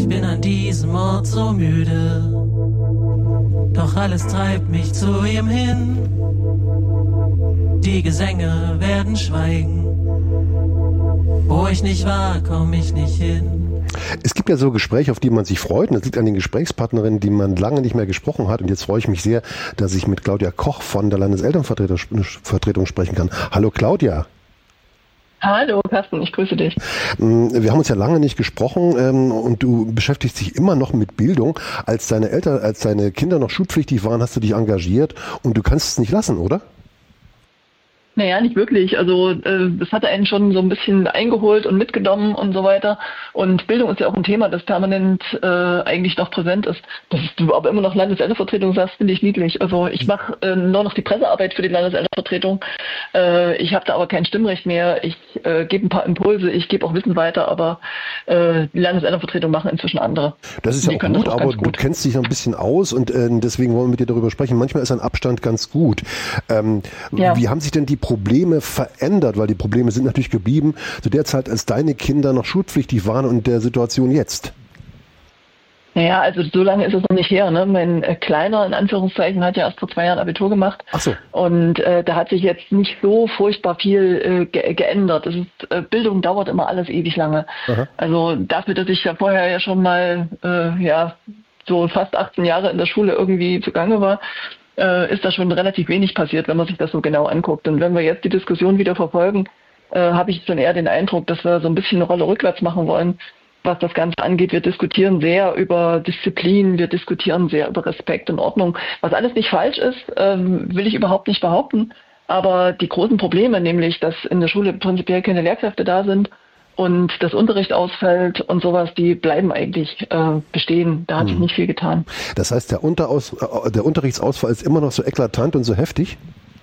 bin an diesem Ort so müde, doch alles treibt mich zu ihm hin. Die Gesänge werden schweigen, wo ich nicht war, komm ich nicht hin. Es gibt ja so Gespräche, auf die man sich freut, und das liegt an den Gesprächspartnerinnen, die man lange nicht mehr gesprochen hat. Und jetzt freue ich mich sehr, dass ich mit Claudia Koch von der Landeselternvertretung sprechen kann. Hallo Claudia. Hallo Carsten, ich grüße dich. Wir haben uns ja lange nicht gesprochen und du beschäftigst dich immer noch mit Bildung. Als deine Kinder noch schulpflichtig waren, hast du dich engagiert und du kannst es nicht lassen, oder? Naja, nicht wirklich. Also das hatte einen schon so ein bisschen eingeholt und mitgenommen und so weiter. Und Bildung ist ja auch ein Thema, das permanent eigentlich noch präsent ist. Dass du aber immer noch Landeselternvertretung sagst, finde ich niedlich. Also ich mache nur noch die Pressearbeit für die Landeselternvertretung. Ich habe da aber kein Stimmrecht mehr. Ich gebe ein paar Impulse, ich gebe auch Wissen weiter, aber die Landeselternvertretung machen inzwischen andere. Das ist ja auch gut, aber du kennst dich noch ein bisschen aus und deswegen wollen wir mit dir darüber sprechen. Manchmal ist ein Abstand ganz gut. Wie haben sich denn die Probleme verändert? Weil die Probleme sind natürlich geblieben zu der Zeit, als deine Kinder noch schulpflichtig waren und der Situation jetzt. Naja, also so lange ist es noch nicht her. Ne? Mein Kleiner, in Anführungszeichen, hat ja erst vor 2 Jahren Abitur gemacht. Ach so. Und da hat sich jetzt nicht so furchtbar viel geändert. Bildung dauert immer alles ewig lange. Aha. Also dafür, dass ich ja vorher ja schon mal so fast 18 Jahre in der Schule irgendwie zugange war, ist da schon relativ wenig passiert, wenn man sich das so genau anguckt. Und wenn wir jetzt die Diskussion wieder verfolgen, habe ich schon eher den Eindruck, dass wir so ein bisschen eine Rolle rückwärts machen wollen, was das Ganze angeht. Wir diskutieren sehr über Disziplin, wir diskutieren sehr über Respekt und Ordnung. Was alles nicht falsch ist, will ich überhaupt nicht behaupten. Aber die großen Probleme, nämlich, dass in der Schule prinzipiell keine Lehrkräfte da sind und das Unterricht ausfällt und sowas, die bleiben eigentlich bestehen. Da hat sich nicht viel getan. Das heißt, der Unterrichtsausfall ist immer noch so eklatant und so heftig?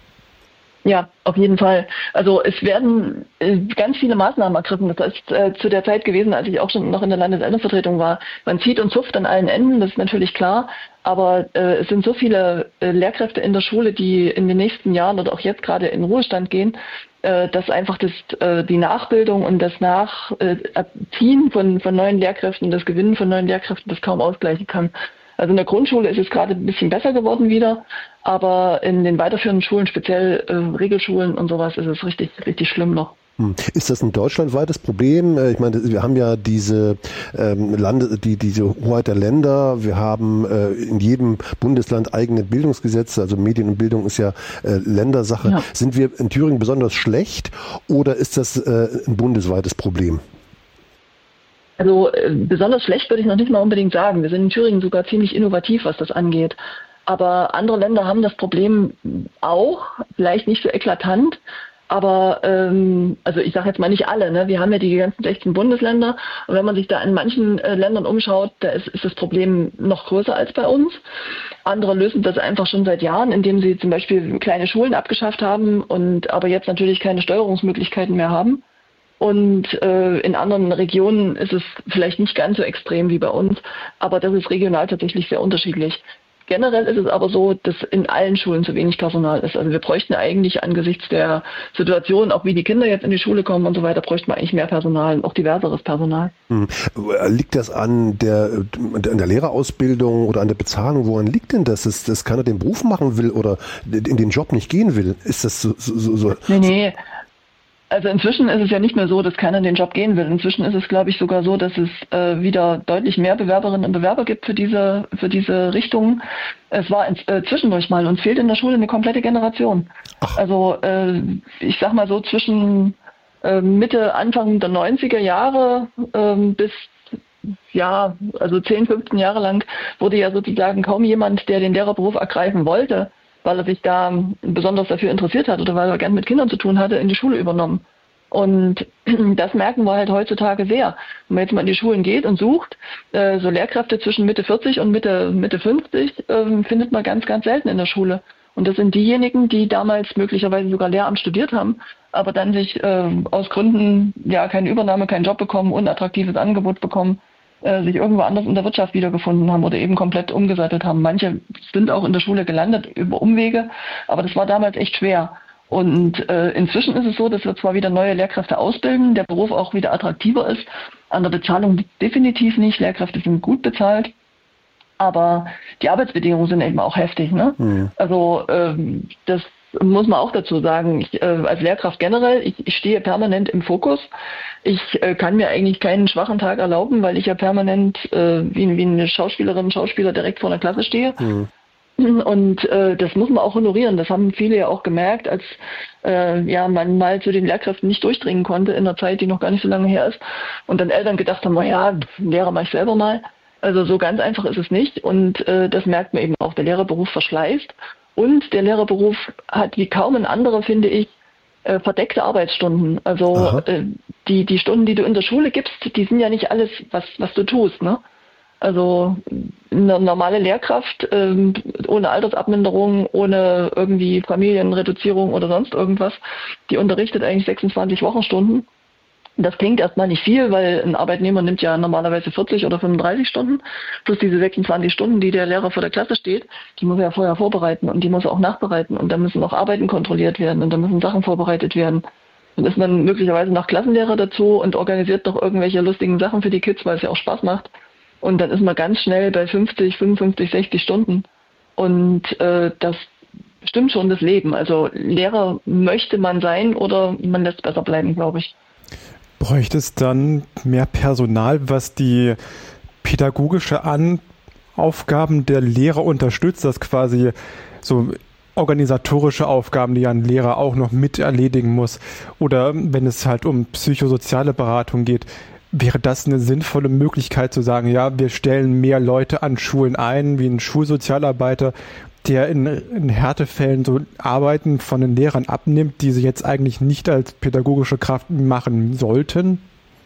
Ja, auf jeden Fall. Also es werden ganz viele Maßnahmen ergriffen. Das ist zu der Zeit gewesen, als ich auch schon noch in der Landeselternvertretung war. Man zieht und zupft an allen Enden, das ist natürlich klar. Aber es sind so viele Lehrkräfte in der Schule, die in den nächsten Jahren oder auch jetzt gerade in Ruhestand gehen, dass einfach die Nachbildung und das Nachziehen von neuen Lehrkräften, das Gewinnen von neuen Lehrkräften, das kaum ausgleichen kann. Also in der Grundschule ist es gerade ein bisschen besser geworden wieder, aber in den weiterführenden Schulen, speziell Regelschulen und sowas, ist es richtig, richtig schlimm noch. Ist das ein deutschlandweites Problem? Ich meine, wir haben ja diese diese Hoheit der Länder. Wir haben in jedem Bundesland eigene Bildungsgesetze. Also Medien und Bildung ist ja Ländersache. Ja. Sind wir in Thüringen besonders schlecht oder ist das ein bundesweites Problem? Also besonders schlecht würde ich noch nicht mal unbedingt sagen. Wir sind in Thüringen sogar ziemlich innovativ, was das angeht. Aber andere Länder haben das Problem auch, vielleicht nicht so eklatant. Aber also ich sage jetzt mal nicht alle, ne? Wir haben ja die ganzen 16 Bundesländer und wenn man sich da in manchen Ländern umschaut, da ist das Problem noch größer als bei uns. Andere lösen das einfach schon seit Jahren, indem sie zum Beispiel kleine Schulen abgeschafft haben und aber jetzt natürlich keine Steuerungsmöglichkeiten mehr haben. Und in anderen Regionen ist es vielleicht nicht ganz so extrem wie bei uns, aber das ist regional tatsächlich sehr unterschiedlich. Generell ist es aber so, dass in allen Schulen zu wenig Personal ist. Also wir bräuchten eigentlich angesichts der Situation, auch wie die Kinder jetzt in die Schule kommen und so weiter, bräuchten wir eigentlich mehr Personal, auch diverseres Personal. Liegt das an der Lehrerausbildung oder an der Bezahlung? Woran liegt denn das? Dass keiner den Beruf machen will oder in den Job nicht gehen will? Ist das so? Nee. Also inzwischen ist es ja nicht mehr so, dass keiner in den Job gehen will. Inzwischen ist es, glaube ich, sogar so, dass es wieder deutlich mehr Bewerberinnen und Bewerber gibt für diese Richtungen. Es war zwischendurch mal, uns fehlt in der Schule eine komplette Generation. Ach. Also ich sag mal so zwischen Mitte, Anfang der 90er Jahre bis also 10, 15 Jahre lang wurde ja sozusagen kaum jemand, der den Lehrerberuf ergreifen wollte, weil er sich da besonders dafür interessiert hat oder weil er gern mit Kindern zu tun hatte, in die Schule übernommen. Und das merken wir halt heutzutage sehr. Wenn man jetzt mal in die Schulen geht und sucht, so Lehrkräfte zwischen Mitte 40 und Mitte 50 findet man ganz, ganz selten in der Schule. Und das sind diejenigen, die damals möglicherweise sogar Lehramt studiert haben, aber dann sich aus Gründen keine Übernahme, keinen Job bekommen, unattraktives Angebot bekommen, sich irgendwo anders in der Wirtschaft wiedergefunden haben oder eben komplett umgesattelt haben. Manche sind auch in der Schule gelandet über Umwege, aber das war damals echt schwer. Und inzwischen ist es so, dass wir zwar wieder neue Lehrkräfte ausbilden, der Beruf auch wieder attraktiver ist, an der Bezahlung definitiv nicht, Lehrkräfte sind gut bezahlt, aber die Arbeitsbedingungen sind eben auch heftig. Ne? Mhm. Also das muss man auch dazu sagen. Ich, als Lehrkraft generell, ich stehe permanent im Fokus. Ich kann mir eigentlich keinen schwachen Tag erlauben, weil ich ja permanent wie eine Schauspielerin, Schauspieler direkt vor der Klasse stehe. Mhm. Und das muss man auch honorieren. Das haben viele ja auch gemerkt, als man mal zu den Lehrkräften nicht durchdringen konnte in einer Zeit, die noch gar nicht so lange her ist. Und dann Eltern gedacht haben, Lehrer mache ich selber mal. Also so ganz einfach ist es nicht. Und das merkt man eben auch. Der Lehrerberuf verschleißt. Und der Lehrerberuf hat wie kaum ein anderer, finde ich, verdeckte Arbeitsstunden. Also die Stunden, die du in der Schule gibst, die sind ja nicht alles, was du tust, ne? Also eine normale Lehrkraft ohne Altersabminderung, ohne irgendwie Familienreduzierung oder sonst irgendwas, die unterrichtet eigentlich 26 Wochenstunden. Das klingt erstmal nicht viel, weil ein Arbeitnehmer nimmt ja normalerweise 40 oder 35 Stunden, plus diese 26 Stunden, die der Lehrer vor der Klasse steht, die muss er ja vorher vorbereiten und die muss er auch nachbereiten und da müssen auch Arbeiten kontrolliert werden und da müssen Sachen vorbereitet werden. Dann ist man möglicherweise noch Klassenlehrer dazu und organisiert doch irgendwelche lustigen Sachen für die Kids, weil es ja auch Spaß macht. Und dann ist man ganz schnell bei 50, 55, 60 Stunden. Und das bestimmt schon das Leben. Also Lehrer möchte man sein oder man lässt besser bleiben, glaube ich. Bräuchte es dann mehr Personal, was die pädagogische Aufgaben der Lehrer unterstützt, dass quasi so organisatorische Aufgaben, die ein Lehrer auch noch mit erledigen muss, oder wenn es halt um psychosoziale Beratung geht, wäre das eine sinnvolle Möglichkeit zu sagen, ja, wir stellen mehr Leute an Schulen ein, wie ein Schulsozialarbeiter, der in Härtefällen so Arbeiten von den Lehrern abnimmt, die sie jetzt eigentlich nicht als pädagogische Kraft machen sollten?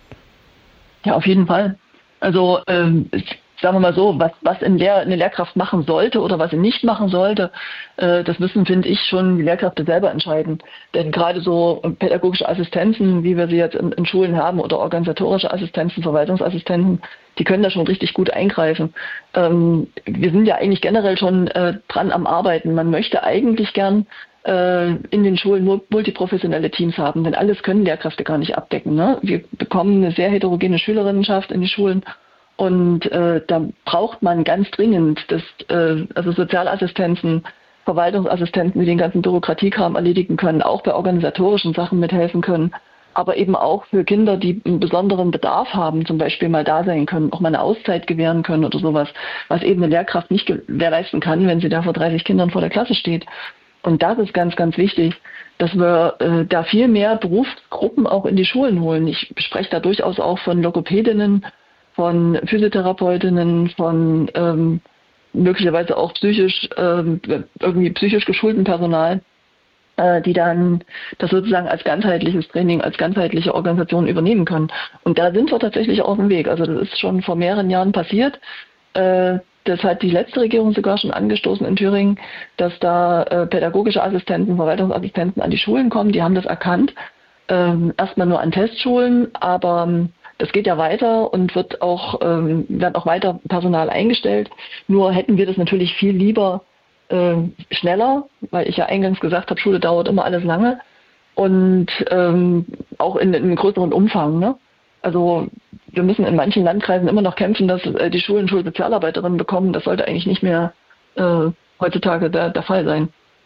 Ja, auf jeden Fall. Also sagen wir mal so, was eine Lehrkraft machen sollte oder was sie nicht machen sollte, das müssen, finde ich, schon die Lehrkräfte selber entscheiden. Denn gerade so pädagogische Assistenzen, wie wir sie jetzt in Schulen haben, oder organisatorische Assistenzen, Verwaltungsassistenten, die können da schon richtig gut eingreifen. Wir sind ja eigentlich generell schon dran am Arbeiten. Man möchte eigentlich gern in den Schulen multiprofessionelle Teams haben, denn alles können Lehrkräfte gar nicht abdecken. Ne? Wir bekommen eine sehr heterogene Schülerinnenschaft in die Schulen. Und da braucht man ganz dringend also Sozialassistenzen, Verwaltungsassistenten, die den ganzen Bürokratiekram erledigen können, auch bei organisatorischen Sachen mithelfen können, aber eben auch für Kinder, die einen besonderen Bedarf haben, zum Beispiel mal da sein können, auch mal eine Auszeit gewähren können oder sowas, was eben eine Lehrkraft nicht gewährleisten kann, wenn sie da vor 30 Kindern vor der Klasse steht. Und das ist ganz, ganz wichtig, dass wir da viel mehr Berufsgruppen auch in die Schulen holen. Ich spreche da durchaus auch von Logopädinnen, von Physiotherapeutinnen, von möglicherweise auch psychisch geschulten Personal, die dann das sozusagen als ganzheitliches Training, als ganzheitliche Organisation übernehmen können. Und da sind wir tatsächlich auf dem Weg. Also das ist schon vor mehreren Jahren passiert. Das hat die letzte Regierung sogar schon angestoßen in Thüringen, dass da pädagogische Assistenten, Verwaltungsassistenten an die Schulen kommen. Die haben das erkannt. Erstmal nur an Testschulen, aber das geht ja weiter und werden auch weiter Personal eingestellt. Nur hätten wir das natürlich viel lieber schneller, weil ich ja eingangs gesagt habe, Schule dauert immer alles lange und auch in einem größeren Umfang. Ne? Also wir müssen in manchen Landkreisen immer noch kämpfen, dass die Schulen Schulsozialarbeiterinnen bekommen. Das sollte eigentlich nicht mehr heutzutage der Fall sein.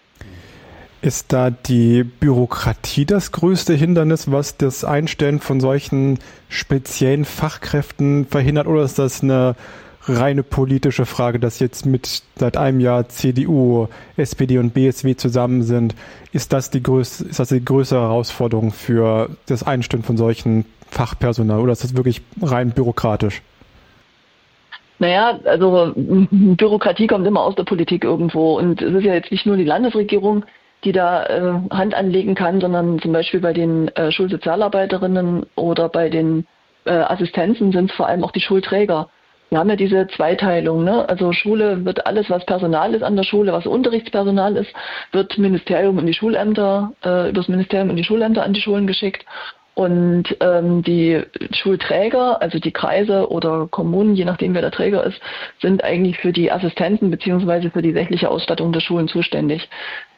Ist da die Bürokratie das größte Hindernis, was das Einstellen von solchen speziellen Fachkräften verhindert, oder ist das eine reine politische Frage, dass jetzt seit einem Jahr CDU, SPD und BSW zusammen sind? Ist das die größere Herausforderung für das Einstellen von solchen Fachpersonal, oder ist das wirklich rein bürokratisch? Naja, also Bürokratie kommt immer aus der Politik irgendwo und es ist ja jetzt nicht nur die Landesregierung, die da Hand anlegen kann, sondern zum Beispiel bei den Schulsozialarbeiterinnen oder bei den Assistenzen sind es vor allem auch die Schulträger. Wir haben ja diese Zweiteilung, ne? Also Schule wird alles, was Personal ist an der Schule, was Unterrichtspersonal ist, wird Ministerium und die Schulämter, übers Ministerium und die Schulämter an die Schulen geschickt. Und die Schulträger, also die Kreise oder Kommunen, je nachdem wer der Träger ist, sind eigentlich für die Assistenten beziehungsweise für die sächliche Ausstattung der Schulen zuständig.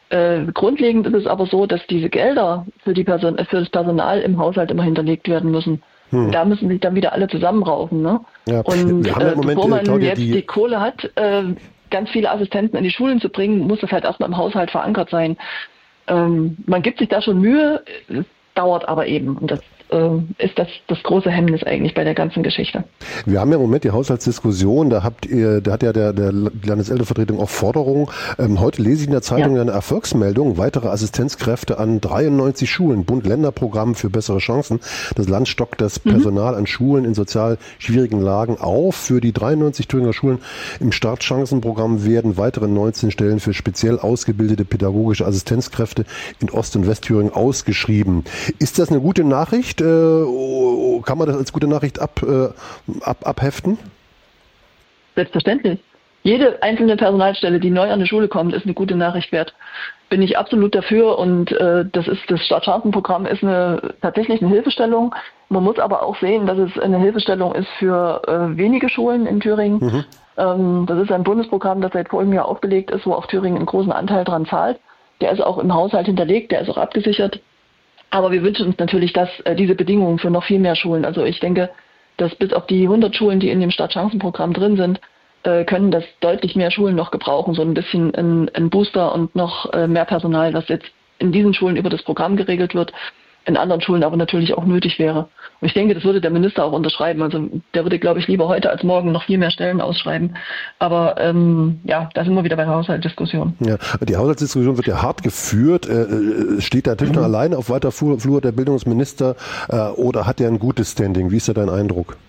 Grundlegend ist es aber so, dass diese Gelder für das Personal im Haushalt immer hinterlegt werden müssen. Da müssen sich dann wieder alle zusammenraufen. Ne? Ja. Und wir haben ja im Moment, bevor man Claudia, jetzt die Kohle hat, ganz viele Assistenten in die Schulen zu bringen, muss das halt erstmal im Haushalt verankert sein. Man gibt sich da schon Mühe, es dauert aber eben. Und das ist das große Hemmnis eigentlich bei der ganzen Geschichte. Wir haben ja im Moment die Haushaltsdiskussion, da hat ja der Landeselternvertretung auch Forderungen. Heute lese ich in der Zeitung eine Erfolgsmeldung, weitere Assistenzkräfte an 93 Schulen, Bund-Länder-Programm für bessere Chancen. Das Land stockt das Personal an Schulen in sozial schwierigen Lagen auf. Für die 93 Thüringer Schulen im Startchancenprogramm werden weitere 19 Stellen für speziell ausgebildete pädagogische Assistenzkräfte in Ost- und Westthüringen ausgeschrieben. Ist das eine gute Nachricht? Kann man das als gute Nachricht abheften? Selbstverständlich. Jede einzelne Personalstelle, die neu an die Schule kommt, ist eine gute Nachricht wert. Bin ich absolut dafür und das Startchancenprogramm ist tatsächlich eine Hilfestellung. Man muss aber auch sehen, dass es eine Hilfestellung ist für wenige Schulen in Thüringen. Das ist ein Bundesprogramm, das seit folgendem Jahr aufgelegt ist, wo auch Thüringen einen großen Anteil dran zahlt. Der ist auch im Haushalt hinterlegt, der ist auch abgesichert. Aber wir wünschen uns natürlich, dass diese Bedingungen für noch viel mehr Schulen, also ich denke, dass bis auf die 100 Schulen, die in dem Startchancenprogramm drin sind, können das deutlich mehr Schulen noch gebrauchen, so ein bisschen ein Booster und noch mehr Personal, das jetzt in diesen Schulen über das Programm geregelt wird, in anderen Schulen aber natürlich auch nötig wäre. Und ich denke, das würde der Minister auch unterschreiben. Also der würde, glaube ich, lieber heute als morgen noch viel mehr Stellen ausschreiben. Aber da sind wir wieder bei der Haushaltsdiskussion. Ja, die Haushaltsdiskussion wird ja hart geführt. Steht da natürlich noch alleine auf weiter Flur der Bildungsminister oder hat er ein gutes Standing? Wie ist da dein Eindruck?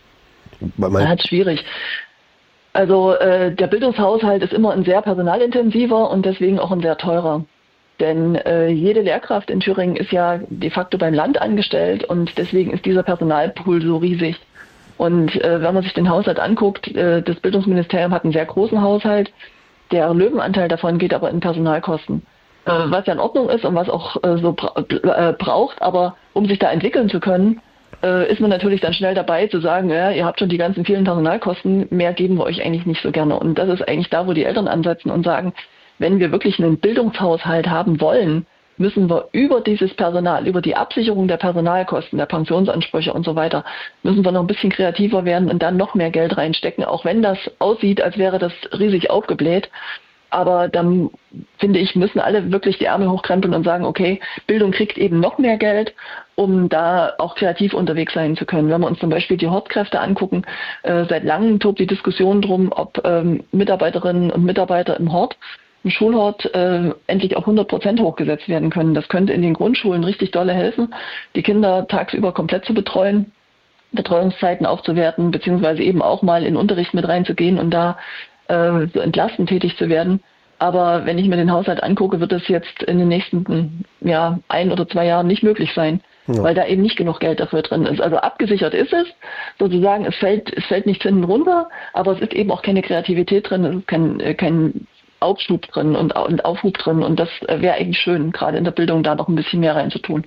Das ist schwierig. Also der Bildungshaushalt ist immer ein sehr personalintensiver und deswegen auch ein sehr teurer. Denn jede Lehrkraft in Thüringen ist ja de facto beim Land angestellt und deswegen ist dieser Personalpool so riesig. Und wenn man sich den Haushalt anguckt, das Bildungsministerium hat einen sehr großen Haushalt, der Löwenanteil davon geht aber in Personalkosten. Was ja in Ordnung ist und was auch braucht, aber um sich da entwickeln zu können, ist man natürlich dann schnell dabei zu sagen, ja, ihr habt schon die ganzen vielen Personalkosten, mehr geben wir euch eigentlich nicht so gerne. Und das ist eigentlich da, wo die Eltern ansetzen und sagen, wenn wir wirklich einen Bildungshaushalt haben wollen, müssen wir über dieses Personal, über die Absicherung der Personalkosten, der Pensionsansprüche und so weiter, müssen wir noch ein bisschen kreativer werden und dann noch mehr Geld reinstecken, auch wenn das aussieht, als wäre das riesig aufgebläht. Aber dann, finde ich, müssen alle wirklich die Ärmel hochkrempeln und sagen, okay, Bildung kriegt eben noch mehr Geld, um da auch kreativ unterwegs sein zu können. Wenn wir uns zum Beispiel die Hortkräfte angucken, seit langem tobt die Diskussion drum, ob Mitarbeiterinnen und Mitarbeiter im Schulhort endlich auf 100% hochgesetzt werden können. Das könnte in den Grundschulen richtig dolle helfen, die Kinder tagsüber komplett zu betreuen, Betreuungszeiten aufzuwerten, beziehungsweise eben auch mal in Unterricht mit reinzugehen und da so entlastend tätig zu werden. Aber wenn ich mir den Haushalt angucke, wird das jetzt in den nächsten 1 oder 2 Jahren nicht möglich sein, weil da eben nicht genug Geld dafür drin ist. Also abgesichert ist es, sozusagen, es fällt nicht hinten runter, aber es ist eben auch keine Kreativität drin, es ist kein Aufschub drin und Aufhub drin und das wäre eigentlich schön, gerade in der Bildung da noch ein bisschen mehr reinzutun.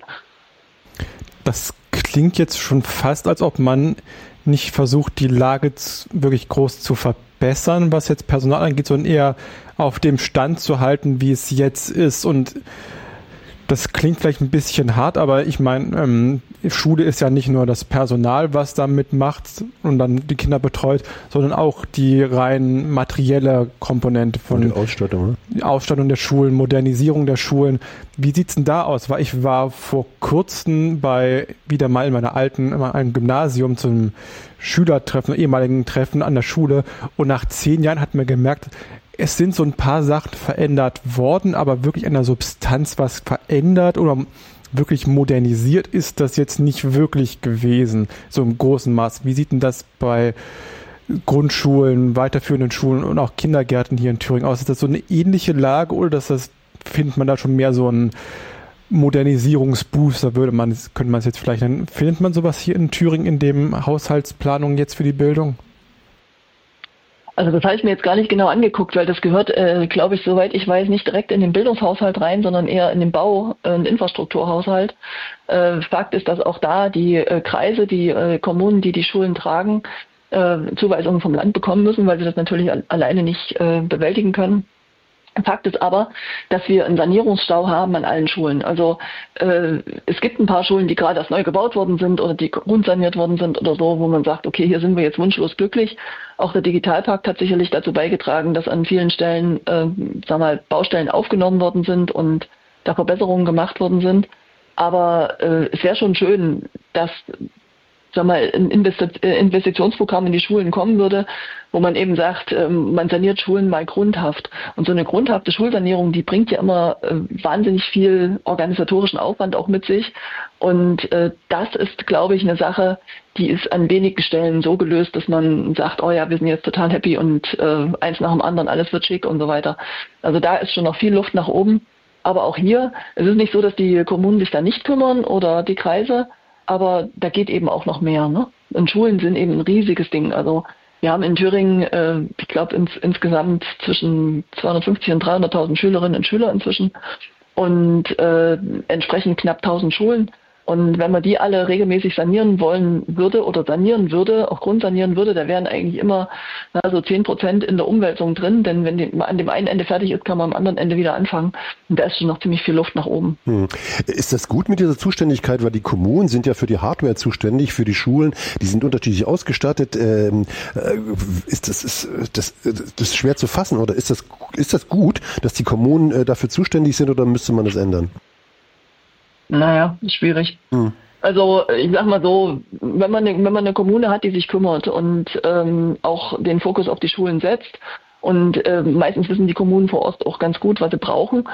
Das klingt jetzt schon fast, als ob man nicht versucht, die Lage wirklich groß zu verbessern, was jetzt Personal angeht, sondern eher auf dem Stand zu halten, wie es jetzt ist. Und das klingt vielleicht ein bisschen hart, aber ich meine, Schule ist ja nicht nur das Personal, was da mitmacht und dann die Kinder betreut, sondern auch die rein materielle Komponente von die Ausstattung, ne? Die Ausstattung der Schulen, Modernisierung der Schulen. Wie sieht's denn da aus? Weil ich war vor kurzem wieder mal in einem Gymnasium zum Schülertreffen, ehemaligen Treffen an der Schule und nach 10 Jahren hat man gemerkt, es sind so ein paar Sachen verändert worden, aber wirklich an der Substanz was verändert oder wirklich modernisiert ist das jetzt nicht wirklich gewesen, so im großen Maß. Wie sieht denn das bei Grundschulen, weiterführenden Schulen und auch Kindergärten hier in Thüringen aus? Ist das so eine ähnliche Lage oder findet man da schon mehr so einen Modernisierungsbooster, könnte man es jetzt vielleicht nennen. Findet man sowas hier in Thüringen in dem Haushaltsplanung jetzt für die Bildung? Also das habe ich mir jetzt gar nicht genau angeguckt, weil das gehört, glaube ich, soweit ich weiß, nicht direkt in den Bildungshaushalt rein, sondern eher in den Bau- und Infrastrukturhaushalt. Fakt ist, dass auch da die Kreise, die Kommunen, die Schulen tragen, Zuweisungen vom Land bekommen müssen, weil sie das natürlich alleine nicht bewältigen können. Fakt ist aber, dass wir einen Sanierungsstau haben an allen Schulen. Also es gibt ein paar Schulen, die gerade erst neu gebaut worden sind oder die grundsaniert worden sind oder so, wo man sagt, okay, hier sind wir jetzt wunschlos glücklich. Auch der Digitalpakt hat sicherlich dazu beigetragen, dass an vielen Stellen Baustellen aufgenommen worden sind und da Verbesserungen gemacht worden sind. Aber es wäre schon schön, dass ein Investitionsprogramm in die Schulen kommen würde, wo man eben sagt, man saniert Schulen mal grundhaft. Und so eine grundhafte Schulsanierung, die bringt ja immer wahnsinnig viel organisatorischen Aufwand auch mit sich. Und das ist, glaube ich, eine Sache, die ist an wenigen Stellen so gelöst, dass man sagt, oh ja, wir sind jetzt total happy und eins nach dem anderen, alles wird schick und so weiter. Also da ist schon noch viel Luft nach oben. Aber auch hier, es ist nicht so, dass die Kommunen sich da nicht kümmern oder die Kreise, aber da geht eben auch noch mehr. Ne? Und Schulen sind eben ein riesiges Ding. Also wir haben in Thüringen, ich glaube, insgesamt zwischen 250 und 300.000 Schülerinnen und Schüler inzwischen und entsprechend knapp 1.000 Schulen. Und wenn man die alle regelmäßig sanieren wollen würde oder sanieren würde, auch grundsanieren würde, da wären eigentlich immer so 10% in der Umwälzung drin, denn wenn an dem einen Ende fertig ist, kann man am anderen Ende wieder anfangen. Und da ist schon noch ziemlich viel Luft nach oben. Ist das gut mit dieser Zuständigkeit, weil die Kommunen sind ja für die Hardware zuständig, für die Schulen, die sind unterschiedlich ausgestattet. Ist das schwer zu fassen oder ist das gut, dass die Kommunen dafür zuständig sind oder müsste man das ändern? Naja, ist schwierig. Also ich sag mal so, wenn man eine Kommune hat, die sich kümmert und auch den Fokus auf die Schulen setzt und meistens wissen die Kommunen vor Ort auch ganz gut, was sie brauchen,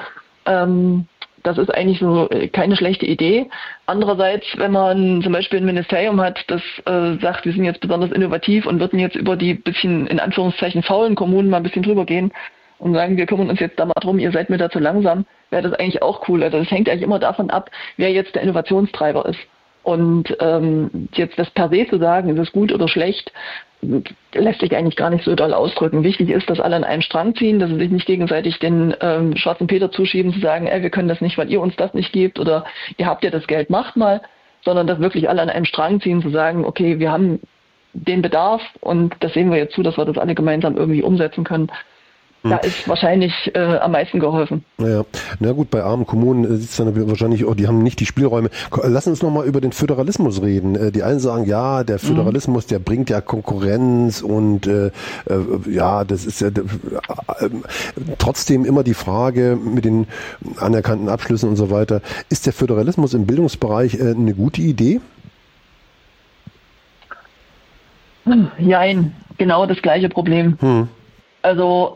das ist eigentlich so keine schlechte Idee. Andererseits, wenn man zum Beispiel ein Ministerium hat, das sagt, wir sind jetzt besonders innovativ und würden jetzt über die bisschen, in Anführungszeichen, faulen Kommunen mal ein bisschen drüber gehen und sagen, wir kümmern uns jetzt da mal drum, ihr seid mir da zu langsam, wäre das eigentlich auch cool. Also das hängt eigentlich immer davon ab, wer jetzt der Innovationstreiber ist. Und jetzt das per se zu sagen, ist es gut oder schlecht, lässt sich eigentlich gar nicht so doll ausdrücken. Wichtig ist, dass alle an einem Strang ziehen, dass sie sich nicht gegenseitig den schwarzen Peter zuschieben, zu sagen, wir können das nicht, weil ihr uns das nicht gebt oder ihr habt ja das Geld, macht mal, sondern dass wirklich alle an einem Strang ziehen, zu sagen, okay, wir haben den Bedarf und das sehen wir jetzt zu, dass wir das alle gemeinsam irgendwie umsetzen können. Da ist wahrscheinlich am meisten geholfen. Ja, na gut, bei armen Kommunen sieht es dann wahrscheinlich, die haben nicht die Spielräume. Lass uns nochmal über den Föderalismus reden. Die einen sagen, ja, der Föderalismus, der bringt ja Konkurrenz und das ist ja trotzdem immer die Frage mit den anerkannten Abschlüssen und so weiter. Ist der Föderalismus im Bildungsbereich eine gute Idee? Jein, genau das gleiche Problem. Also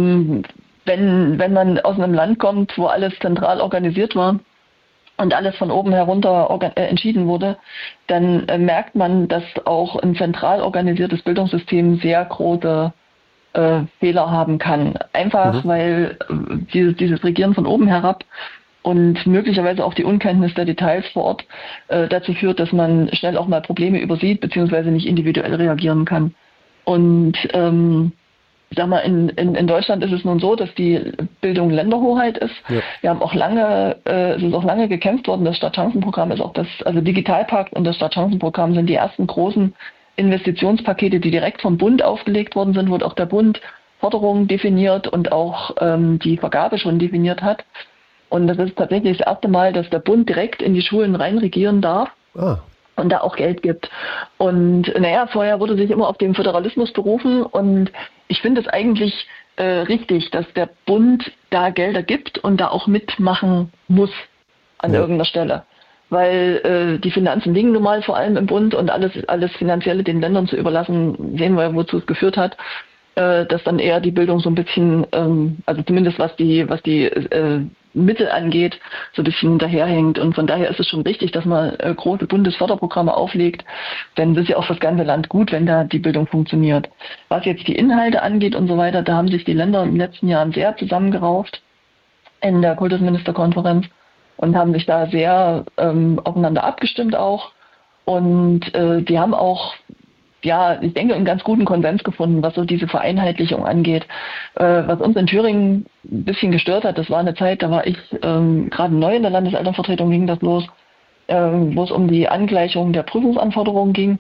wenn man aus einem Land kommt, wo alles zentral organisiert war und alles von oben herunter entschieden wurde, dann merkt man, dass auch ein zentral organisiertes Bildungssystem sehr große Fehler haben kann. Einfach weil dieses Regieren von oben herab und möglicherweise auch die Unkenntnis der Details vor Ort dazu führt, dass man schnell auch mal Probleme übersieht beziehungsweise nicht individuell reagieren kann. Und ich sag mal, in Deutschland ist es nun so, dass die Bildung Länderhoheit ist. Ja. Wir haben auch es ist auch lange gekämpft worden. Das Stadtchancenprogramm ist auch also Digitalpakt und das Stadtchancenprogramm sind die ersten großen Investitionspakete, die direkt vom Bund aufgelegt worden sind, wo auch der Bund Forderungen definiert und auch die Vergabe schon definiert hat. Und das ist tatsächlich das erste Mal, dass der Bund direkt in die Schulen reinregieren darf. Und da auch Geld gibt. Und vorher wurde sich immer auf den Föderalismus berufen und ich finde es eigentlich richtig, dass der Bund da Gelder gibt und da auch mitmachen muss an irgendeiner Stelle. Weil die Finanzen liegen nun mal vor allem im Bund und alles Finanzielle den Ländern zu überlassen, sehen wir, wozu es geführt hat, dass dann eher die Bildung so ein bisschen, also zumindest was die Mittel angeht, so ein bisschen hinterherhängt. Und von daher ist es schon richtig, dass man große Bundesförderprogramme auflegt, denn das ist ja auch für das ganze Land gut, wenn da die Bildung funktioniert. Was jetzt die Inhalte angeht und so weiter, da haben sich die Länder in den letzten Jahren sehr zusammengerauft in der Kultusministerkonferenz und haben sich da sehr aufeinander abgestimmt auch. Und die haben auch, ich denke, einen ganz guten Konsens gefunden, was so diese Vereinheitlichung angeht. Was uns in Thüringen ein bisschen gestört hat, das war eine Zeit, da war ich gerade neu in der Landeselternvertretung, ging das los, wo es um die Angleichung der Prüfungsanforderungen ging.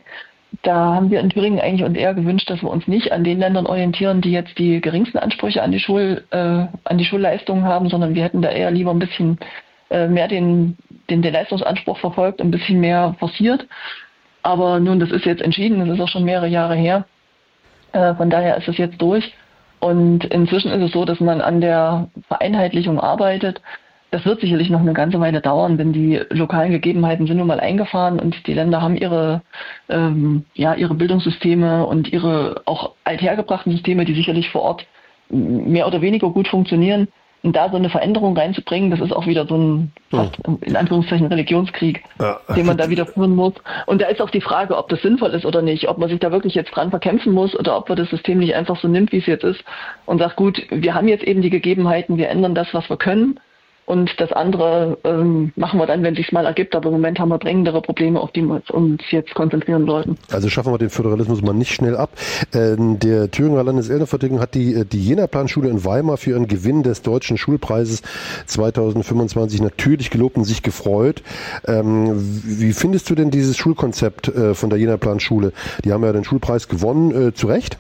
Da haben wir in Thüringen eigentlich uns eher gewünscht, dass wir uns nicht an den Ländern orientieren, die jetzt die geringsten Ansprüche an die Schulleistungen haben, sondern wir hätten da eher lieber ein bisschen mehr den Leistungsanspruch verfolgt, ein bisschen mehr forciert. Aber nun, das ist jetzt entschieden, das ist auch schon mehrere Jahre her. Von daher ist es jetzt durch. Und inzwischen ist es so, dass man an der Vereinheitlichung arbeitet. Das wird sicherlich noch eine ganze Weile dauern, denn die lokalen Gegebenheiten sind nun mal eingefahren und die Länder haben ihre Bildungssysteme und ihre auch althergebrachten Systeme, die sicherlich vor Ort mehr oder weniger gut funktionieren. Und da so eine Veränderung reinzubringen, das ist auch wieder so ein, fast in Anführungszeichen, Religionskrieg, den man da wieder führen muss. Und da ist auch die Frage, ob das sinnvoll ist oder nicht, ob man sich da wirklich jetzt dran verkämpfen muss oder ob man das System nicht einfach so nimmt, wie es jetzt ist und sagt, gut, wir haben jetzt eben die Gegebenheiten, wir ändern das, was wir können. Und das andere machen wir dann, wenn es sich mal ergibt. Aber im Moment haben wir dringendere Probleme, auf die wir uns jetzt konzentrieren sollten. Also schaffen wir den Föderalismus mal nicht schnell ab. Der Thüringer Landeselternvertretung hat die Jena-Planschule in Weimar für ihren Gewinn des Deutschen Schulpreises 2025 natürlich gelobt und sich gefreut. Wie findest du denn dieses Schulkonzept von der Jena-Planschule? Die haben ja den Schulpreis gewonnen, zu Recht?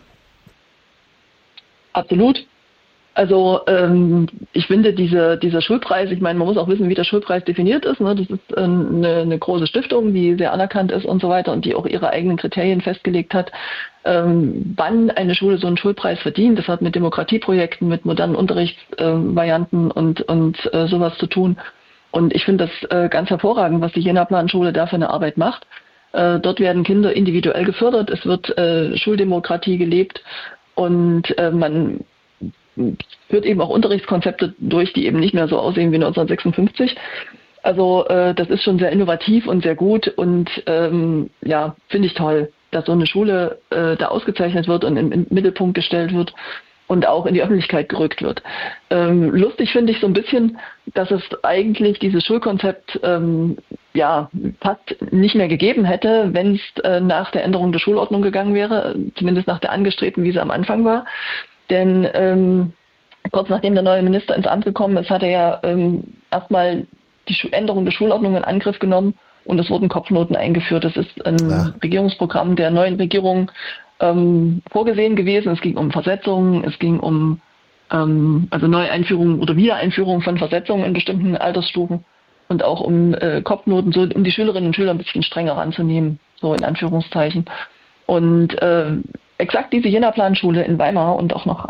Absolut. Also ich finde dieser Schulpreis, ich meine, man muss auch wissen, wie der Schulpreis definiert ist. Ne? Das ist eine große Stiftung, die sehr anerkannt ist und so weiter und die auch ihre eigenen Kriterien festgelegt hat, wann eine Schule so einen Schulpreis verdient. Das hat mit Demokratieprojekten, mit modernen Unterrichtsvarianten und sowas zu tun. Und ich finde das ganz hervorragend, was die Jena-Planschule da für eine Arbeit macht. Dort werden Kinder individuell gefördert, es wird Schuldemokratie gelebt und man führt eben auch Unterrichtskonzepte durch, die eben nicht mehr so aussehen wie 1956. Also das ist schon sehr innovativ und sehr gut und finde ich toll, dass so eine Schule da ausgezeichnet wird und im Mittelpunkt gestellt wird und auch in die Öffentlichkeit gerückt wird. Lustig finde ich so ein bisschen, dass es eigentlich dieses Schulkonzept fast nicht mehr gegeben hätte, wenn es nach der Änderung der Schulordnung gegangen wäre, zumindest nach der angestrebten, wie sie am Anfang war. Denn kurz nachdem der neue Minister ins Amt gekommen ist, hat er ja erstmal die Änderung der Schulordnung in Angriff genommen und es wurden Kopfnoten eingeführt. Das ist ein Regierungsprogramm der neuen Regierung vorgesehen gewesen. Es ging um Versetzungen, es ging um Neueinführung oder Wiedereinführung von Versetzungen in bestimmten Altersstufen und auch um Kopfnoten, so um die Schülerinnen und Schüler ein bisschen strenger ranzunehmen, so in Anführungszeichen. Und exakt diese Jena-Planschule in Weimar und auch noch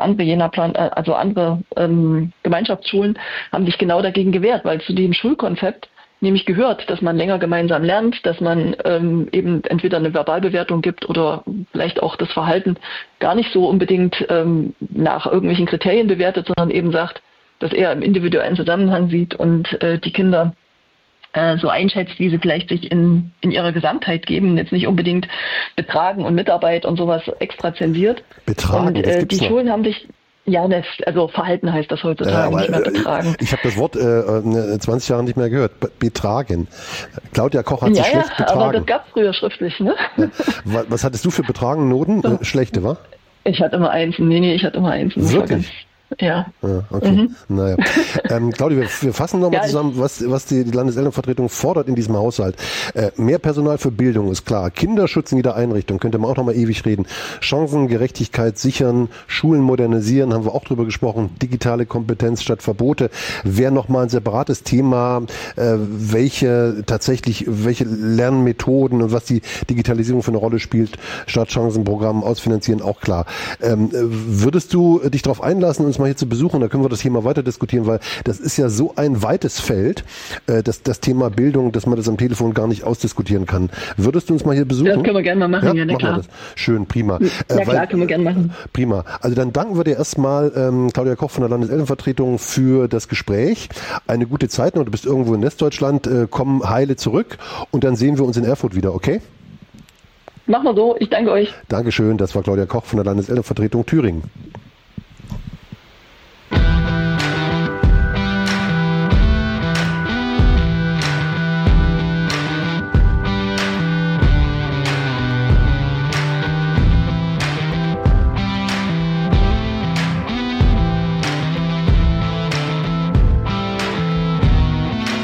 andere Gemeinschaftsschulen haben sich genau dagegen gewehrt, weil zu dem Schulkonzept nämlich gehört, dass man länger gemeinsam lernt, dass man eben entweder eine Verbalbewertung gibt oder vielleicht auch das Verhalten gar nicht so unbedingt nach irgendwelchen Kriterien bewertet, sondern eben sagt, dass er im individuellen Zusammenhang sieht und die Kinder so einschätzt, wie sie vielleicht sich in ihrer Gesamtheit geben, jetzt nicht unbedingt Betragen und Mitarbeit und sowas extra zensiert. Betragen, und die Schulen haben sich, Verhalten heißt das heutzutage, nicht mehr betragen. Ich habe das Wort 20 Jahre nicht mehr gehört. Betragen. Claudia Koch hat sich schlecht betragen. Aber das gab es früher schriftlich, ne? Was hattest du für Betragen Noten? Schlechte, wa? Ich hatte immer Einsen. Ich hatte immer Einsen. Wirklich? Ja. Okay. Naja. Claudia, wir fassen nochmal zusammen, was die Landeselternvertretung fordert in diesem Haushalt. Mehr Personal für Bildung ist klar. Kinderschutz in jeder Einrichtung, könnte man auch nochmal ewig reden. Chancengerechtigkeit sichern, Schulen modernisieren, haben wir auch drüber gesprochen. Digitale Kompetenz statt Verbote. Wäre nochmal ein separates Thema, welche Lernmethoden und was die Digitalisierung für eine Rolle spielt, Stadtchancenprogramm ausfinanzieren, auch klar. Würdest du dich darauf einlassen, uns mal hier zu besuchen, da können wir das hier mal weiter diskutieren, weil das ist ja so ein weites Feld, das Thema Bildung, dass man das am Telefon gar nicht ausdiskutieren kann. Würdest du uns mal hier besuchen? Das können wir gerne mal machen, ja, klar. Schön, prima. Ja, klar, können wir gerne machen. Prima. Also dann danken wir dir erstmal, Claudia Koch von der Landeselternvertretung, für das Gespräch. Eine gute Zeit noch, du bist irgendwo in Westdeutschland, komm heile zurück und dann sehen wir uns in Erfurt wieder, okay? Machen wir so, ich danke euch. Dankeschön, das war Claudia Koch von der Landeselternvertretung Thüringen.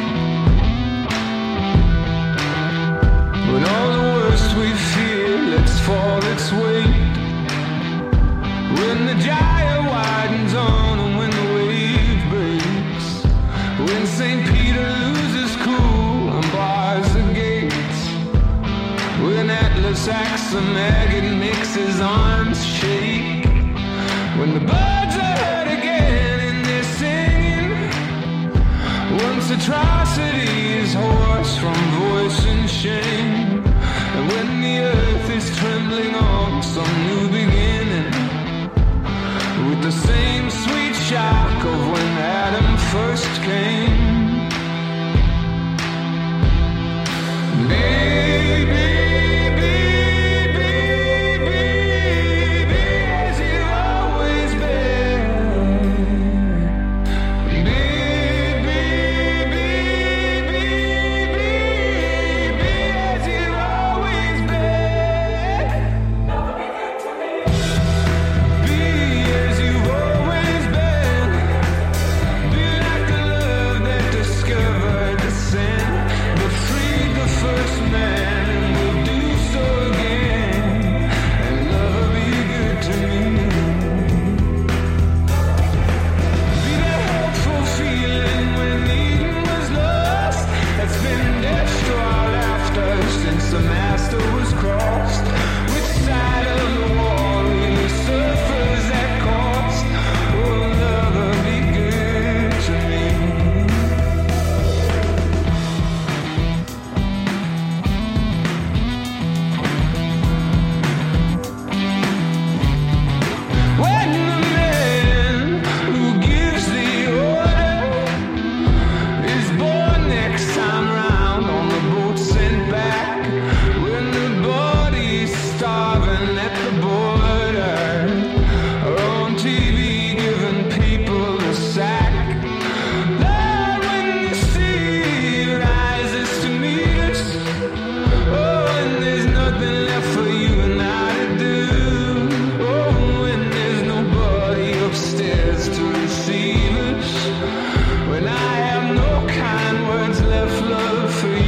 When all the worst we feel, let's When the gyre widens on and when the wave breaks, when St. Peter loses cool and bars the gates, when Atlas acts the maggot makes his arms shake, when the birds are heard again in their singing, once atrocity is hoarse from voice and shame, and when the earth is trembling on some new beginning, with the same sweet shock of when Adam first came. Baby, as you've always been. Baby, as you've always been. Be as you've always been. Be like the love that discovered the sin, but freed the first man, and will do so again. And love will be good to me. Be that hopeful feeling when Eden was lost, that's been dashed to our laughter since the master was crossed. Which side of the wall really suffers that cost? Oh, love will be good to me. When the man who gives the order is born next time round on the boat sent back, when the body's starving at the border, or on TV giving people a sack, Lord, when the sea rises to meet us, oh, and there's nothing left for you and I to do, oh, when there's nobody upstairs to receive us, when I have no kind words left, love, for you.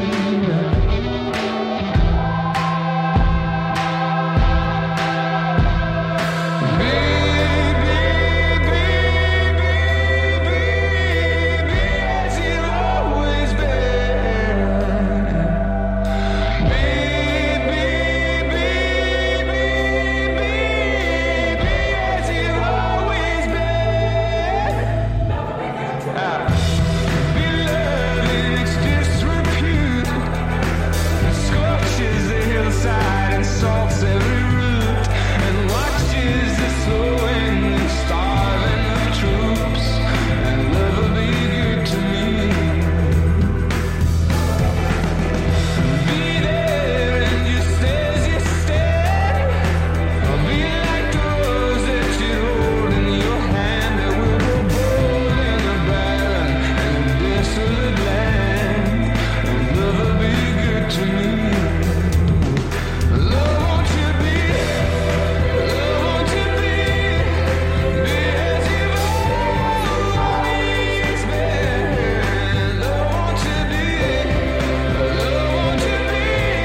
Baby, as you've always been. Baby, as you've always been. Beloved in its disrepute, it scorches the hillside and salts every root, and watches the slowing and starving of troops, and love will be good to me. Be there and just as you stand, or be like the rose that you hold in your hand, that will grow bold in a barren and desolate land, and love will be good to me. Love, won't you be, love, won't you be as you've always been. Love, won't you be, love, won't you be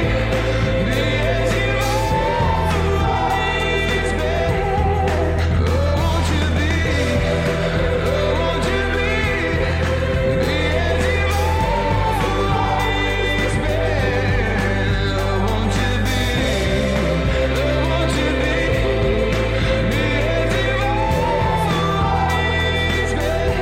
as you've always been. Love, won't you be, love, won't you be as you've always been. Love, won't you be, love, won't you be as you've always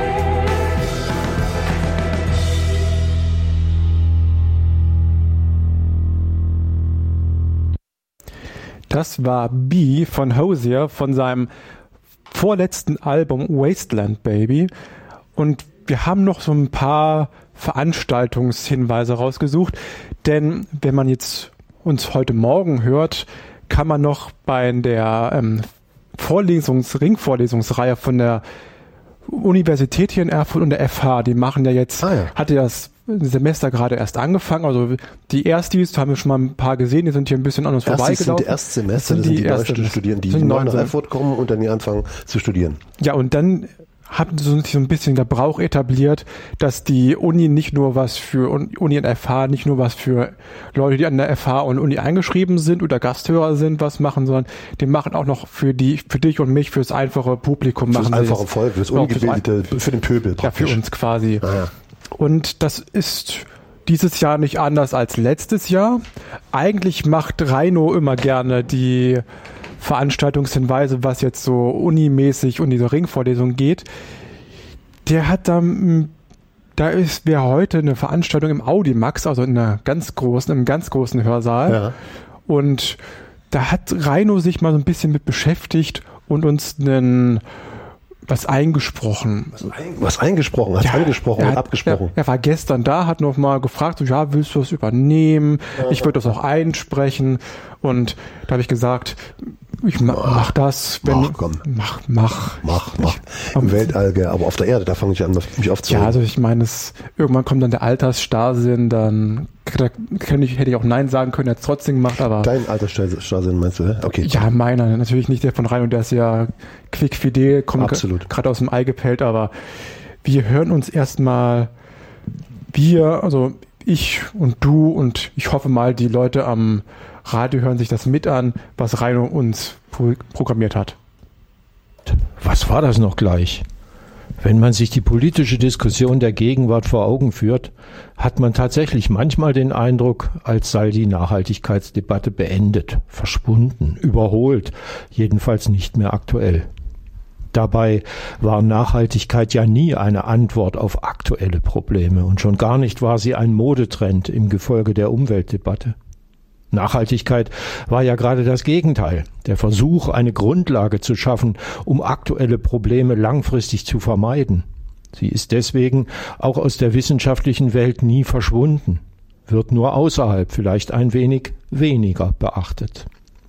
been. Das war B von Hozier von seinem vorletzten Album Wasteland Baby. Und wir haben noch so ein paar Veranstaltungshinweise rausgesucht, denn wenn man jetzt uns heute Morgen hört, kann man noch bei der Ringvorlesungsreihe von der Universität hier in Erfurt und der FH, die machen ja jetzt, hatte das Semester gerade erst angefangen, also die Erstis, haben wir schon mal ein paar gesehen, die sind hier ein bisschen an uns vorbeigelaufen. Das sind die Erstsemester, das sind die deutschen Studierenden, die neu nach Erfurt kommen und dann hier anfangen zu studieren. Ja, und dann hat so ein bisschen der Brauch etabliert, dass die Uni nicht nur was für Uni und FH, nicht nur was für Leute, die an der FH und Uni eingeschrieben sind oder Gasthörer sind, was machen, sondern die machen auch noch für dich und mich, fürs einfache Publikum machen. Für das einfache Volk, für das Ungebildete, für den Pöbel praktisch. Ja, für uns quasi. Ah, ja. Und das ist dieses Jahr nicht anders als letztes Jahr. Eigentlich macht Reino immer gerne die Veranstaltungshinweise, was jetzt so unimäßig und diese Ringvorlesung geht. Der hat wäre heute eine Veranstaltung im Audimax, also in einem ganz großen Hörsaal. Ja. Und da hat Reino sich mal so ein bisschen mit beschäftigt und uns was eingesprochen. Was eingesprochen? Hat angesprochen und abgesprochen? Er war gestern da, hat noch mal gefragt, so, ja, willst du das übernehmen? Ja. Ich würde das auch einsprechen. Und da habe ich gesagt, ich mach das. Mach. Im Weltall, aber auf der Erde, da fange ich an, mich aufzuhören. Ja, also ich meine, irgendwann kommt dann der Altersstarrsinn, dann hätte ich auch Nein sagen können, er hat es trotzdem gemacht, aber... Dein Altersstarrsinn meinst du, okay. Ja, meiner, natürlich nicht der von Reino, der ist ja quickfidel, kommt gerade aus dem Ei gepellt, aber wir hören uns erstmal, also ich und du und ich hoffe mal, die Leute am Radio hören sich das mit an, was Reino uns programmiert hat. Was war das noch gleich? Wenn man sich die politische Diskussion der Gegenwart vor Augen führt, hat man tatsächlich manchmal den Eindruck, als sei die Nachhaltigkeitsdebatte beendet, verschwunden, überholt, jedenfalls nicht mehr aktuell. Dabei war Nachhaltigkeit ja nie eine Antwort auf aktuelle Probleme und schon gar nicht war sie ein Modetrend im Gefolge der Umweltdebatte. Nachhaltigkeit war ja gerade das Gegenteil, der Versuch, eine Grundlage zu schaffen, um aktuelle Probleme langfristig zu vermeiden. Sie ist deswegen auch aus der wissenschaftlichen Welt nie verschwunden, wird nur außerhalb vielleicht ein wenig weniger beachtet.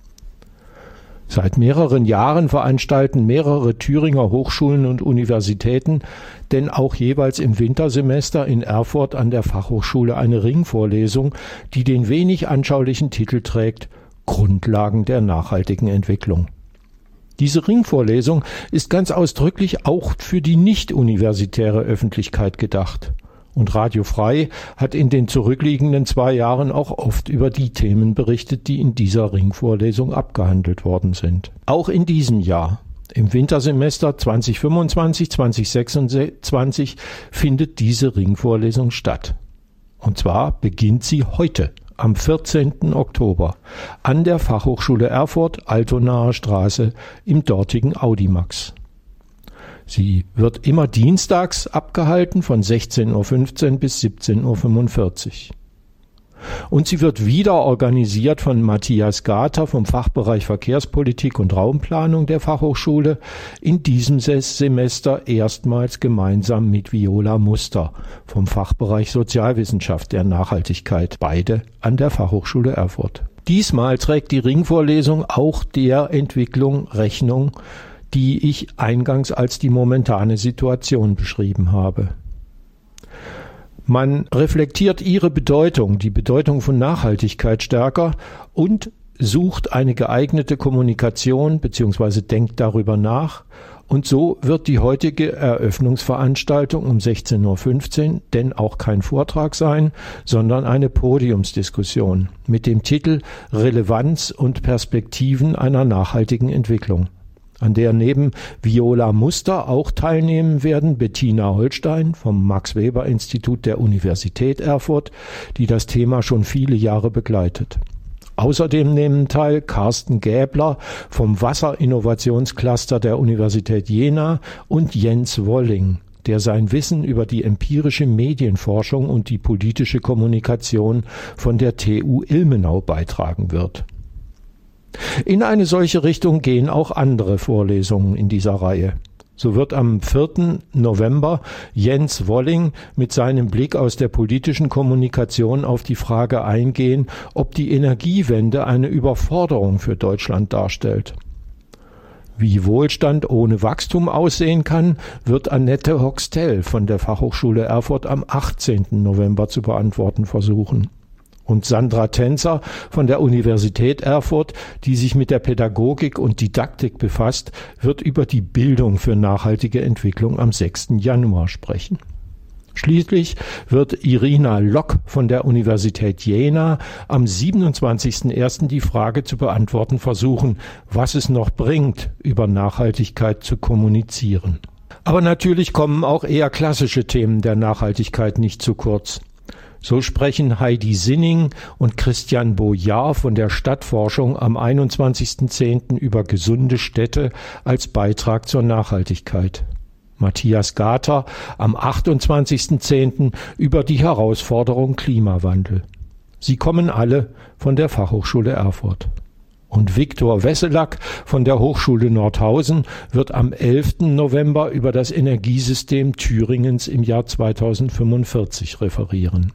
Seit mehreren Jahren veranstalten mehrere Thüringer Hochschulen und Universitäten denn auch jeweils im Wintersemester in Erfurt an der Fachhochschule eine Ringvorlesung, die den wenig anschaulichen Titel trägt Grundlagen der nachhaltigen Entwicklung. Diese Ringvorlesung ist ganz ausdrücklich auch für die nicht-universitäre Öffentlichkeit gedacht. Und Radio Frei hat in den zurückliegenden 2 Jahren auch oft über die Themen berichtet, die in dieser Ringvorlesung abgehandelt worden sind. Auch in diesem Jahr, im Wintersemester 2025/2026, findet diese Ringvorlesung statt. Und zwar beginnt sie heute, am 14. Oktober, an der Fachhochschule Erfurt, Altonaer Straße, im dortigen Audimax. Sie wird immer dienstags abgehalten von 16:15 Uhr bis 17:45 Uhr. Und sie wird wieder organisiert von Matthias Gater vom Fachbereich Verkehrspolitik und Raumplanung der Fachhochschule, in diesem Semester erstmals gemeinsam mit Viola Muster vom Fachbereich Sozialwissenschaft der Nachhaltigkeit, beide an der Fachhochschule Erfurt. Diesmal trägt die Ringvorlesung auch der Entwicklung Rechnung, die ich eingangs als die momentane Situation beschrieben habe. Man reflektiert ihre Bedeutung, die Bedeutung von Nachhaltigkeit stärker und sucht eine geeignete Kommunikation bzw. denkt darüber nach. Und so wird die heutige Eröffnungsveranstaltung um 16:15 Uhr denn auch kein Vortrag sein, sondern eine Podiumsdiskussion mit dem Titel Relevanz und Perspektiven einer nachhaltigen Entwicklung, an der neben Viola Muster auch teilnehmen werden Bettina Holstein vom Max-Weber-Institut der Universität Erfurt, die das Thema schon viele Jahre begleitet. Außerdem nehmen teil Carsten Gäbler vom Wasserinnovationscluster der Universität Jena und Jens Wolling, der sein Wissen über die empirische Medienforschung und die politische Kommunikation von der TU Ilmenau beitragen wird. In eine solche Richtung gehen auch andere Vorlesungen in dieser Reihe. So wird am 4. November Jens Wolling mit seinem Blick aus der politischen Kommunikation auf die Frage eingehen, ob die Energiewende eine Überforderung für Deutschland darstellt. Wie Wohlstand ohne Wachstum aussehen kann, wird Annette Hoxtell von der Fachhochschule Erfurt am 18. November zu beantworten versuchen. Und Sandra Tänzer von der Universität Erfurt, die sich mit der Pädagogik und Didaktik befasst, wird über die Bildung für nachhaltige Entwicklung am 6. Januar sprechen. Schließlich wird Irina Lock von der Universität Jena am 27.01. die Frage zu beantworten versuchen, was es noch bringt, über Nachhaltigkeit zu kommunizieren. Aber natürlich kommen auch eher klassische Themen der Nachhaltigkeit nicht zu kurz. So sprechen Heidi Sinning und Christian Boyard von der Stadtforschung am 21.10. über gesunde Städte als Beitrag zur Nachhaltigkeit. Matthias Gater am 28.10. über die Herausforderung Klimawandel. Sie kommen alle von der Fachhochschule Erfurt. Und Viktor Wesselack von der Hochschule Nordhausen wird am 11. November über das Energiesystem Thüringens im Jahr 2045 referieren.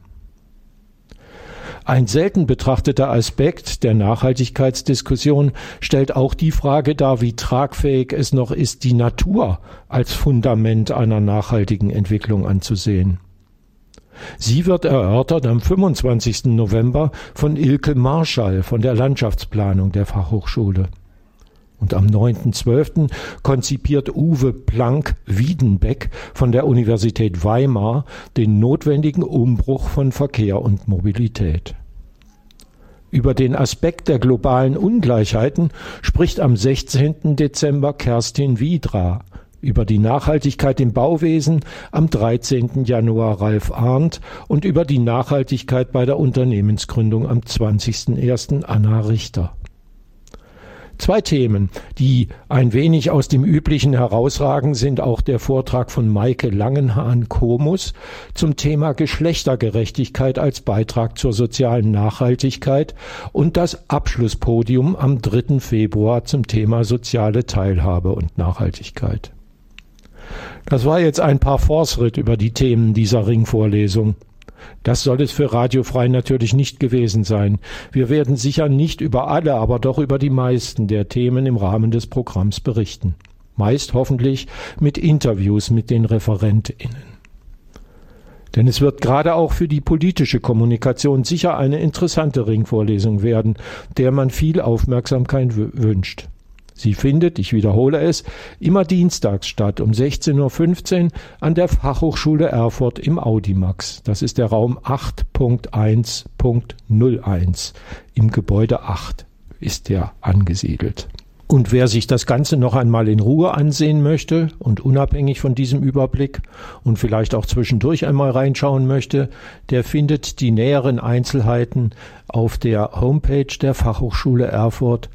Ein selten betrachteter Aspekt der Nachhaltigkeitsdiskussion stellt auch die Frage dar, wie tragfähig es noch ist, die Natur als Fundament einer nachhaltigen Entwicklung anzusehen. Sie wird erörtert am 25. November von Ilke Marschall von der Landschaftsplanung der Fachhochschule. Und am 9.12. konzipiert Uwe Planck-Wiedenbeck von der Universität Weimar den notwendigen Umbruch von Verkehr und Mobilität. Über den Aspekt der globalen Ungleichheiten spricht am 16. Dezember Kerstin Wiedra, über die Nachhaltigkeit im Bauwesen am 13. Januar Ralf Arndt und über die Nachhaltigkeit bei der Unternehmensgründung am 20.01. Anna Richter. Zwei Themen, die ein wenig aus dem Üblichen herausragen, sind auch der Vortrag von Maike Langenhahn-Komus zum Thema Geschlechtergerechtigkeit als Beitrag zur sozialen Nachhaltigkeit und das Abschlusspodium am 3. Februar zum Thema soziale Teilhabe und Nachhaltigkeit. Das war jetzt ein Parforce-Ritt über die Themen dieser Ringvorlesung. Das soll es für Radio Frei natürlich nicht gewesen sein. Wir werden sicher nicht über alle, aber doch über die meisten der Themen im Rahmen des Programms berichten. Meist hoffentlich mit Interviews mit den ReferentInnen. Denn es wird gerade auch für die politische Kommunikation sicher eine interessante Ringvorlesung werden, der man viel Aufmerksamkeit wünscht. Sie findet, ich wiederhole es, immer dienstags statt um 16.15 Uhr an der Fachhochschule Erfurt im Audimax. Das ist der Raum 8.1.01. Im Gebäude 8 ist der angesiedelt. Und wer sich das Ganze noch einmal in Ruhe ansehen möchte und unabhängig von diesem Überblick und vielleicht auch zwischendurch einmal reinschauen möchte, der findet die näheren Einzelheiten auf der Homepage der Fachhochschule Erfurt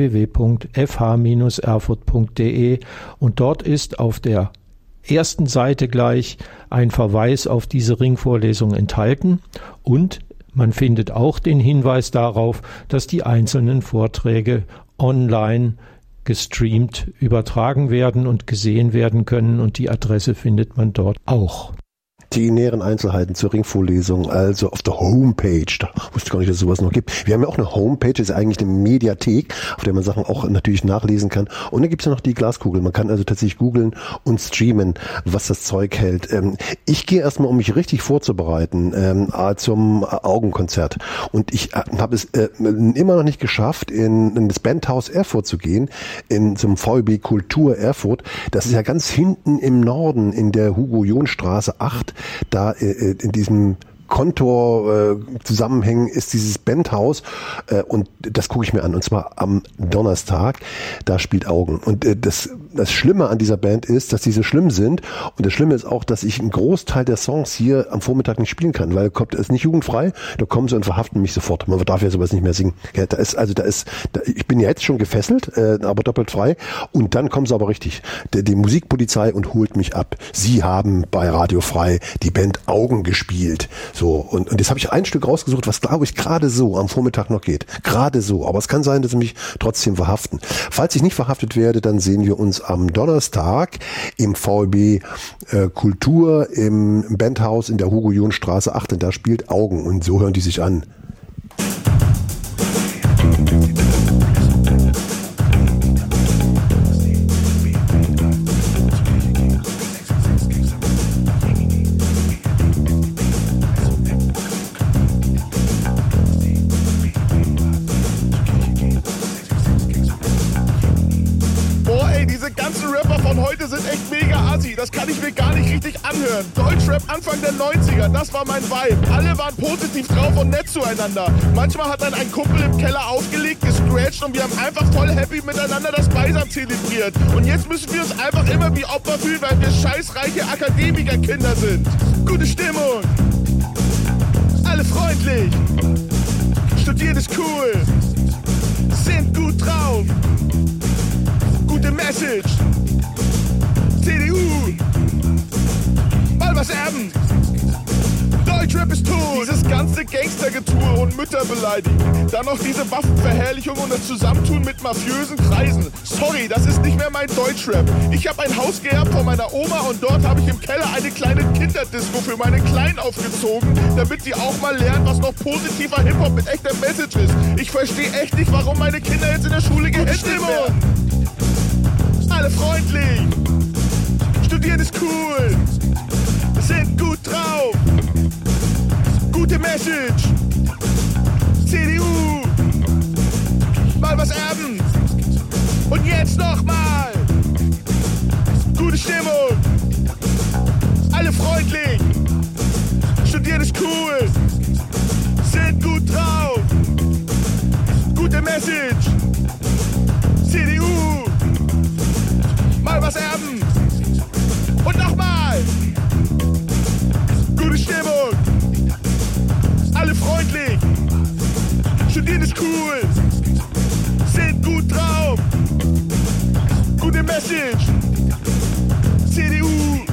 www.fh-erfurt.de und dort ist auf der ersten Seite gleich ein Verweis auf diese Ringvorlesung enthalten und man findet auch den Hinweis darauf, dass die einzelnen Vorträge online gestreamt übertragen werden und gesehen werden können und die Adresse findet man dort auch. Die näheren Einzelheiten zur Ringvorlesung, also auf der Homepage, da wusste ich gar nicht, dass es sowas noch gibt. Wir haben ja auch eine Homepage, das ist eigentlich eine Mediathek, auf der man Sachen auch natürlich nachlesen kann. Und dann gibt es ja noch die Glaskugel. Man kann also tatsächlich googeln und streamen, was das Zeug hält. Ich gehe erstmal, um mich richtig vorzubereiten, zum Augenkonzert. Und ich habe es immer noch nicht geschafft, in das Bandhaus Erfurt zu gehen, zum VEB Kultur Erfurt. Das ist ja ganz hinten im Norden in der Hugo-John-Straße 8. Da in diesem Kontor-Zusammenhängen ist dieses Bandhaus und das gucke ich mir an und zwar am Donnerstag, da spielt Augen und das Schlimme an dieser Band ist, dass die so schlimm sind und das Schlimme ist auch, dass ich einen Großteil der Songs hier am Vormittag nicht spielen kann, weil es ist nicht jugendfrei, da kommen sie und verhaften mich sofort, man darf ja sowas nicht mehr singen, ja, ich bin ja jetzt schon gefesselt, aber doppelt frei und dann kommen sie aber richtig, die Musikpolizei und holt mich ab, sie haben bei Radio Frei die Band Augen gespielt. So, und jetzt habe ich ein Stück rausgesucht, was glaube ich gerade so am Vormittag noch geht. Gerade so. Aber es kann sein, dass sie mich trotzdem verhaften. Falls ich nicht verhaftet werde, dann sehen wir uns am Donnerstag im VEB Kultur im Bandhaus in der Hugo-John-Straße 8. Und da spielt Augen. Und so hören die sich an. diese ganzen Rapper von heute sind echt mega assi. Das kann ich mir gar nicht richtig anhören. Deutschrap Anfang der 90er, das war mein Vibe. Alle waren positiv drauf und nett zueinander. Manchmal hat dann ein Kumpel im Keller aufgelegt, gescratcht und wir haben einfach voll happy miteinander das Beisam zelebriert. Und jetzt müssen wir uns einfach immer wie Opfer fühlen, weil wir scheißreiche Akademikerkinder sind. Gute Stimmung, alle freundlich, studieren ist cool, sind gut drauf, gute Message, CDU, mal was erben, Deutschrap ist tot, dieses ganze Gangstergetue und Mütter beleidigen, dann noch diese Waffenverherrlichung und das Zusammentun mit mafiösen Kreisen. Sorry, das ist nicht mehr mein Deutschrap. Ich habe ein Haus geerbt von meiner Oma und dort habe ich im Keller eine kleine Kinderdisco für meine Kleinen aufgezogen, damit sie auch mal lernen, was noch positiver Hip-Hop mit echter Message ist. Ich verstehe echt nicht, warum meine Kinder jetzt in der Schule gehänselt werden. Alle freundlich, studieren ist cool, sind gut drauf, gute Message, CDU, mal was erben und jetzt nochmal, gute Stimmung, alle freundlich, studieren ist cool, sind gut drauf, gute Message, CDU, mal was erben und nochmal, gute Stimmung, alle freundlich, studieren ist cool, sind gut drauf, gute Message, CDU,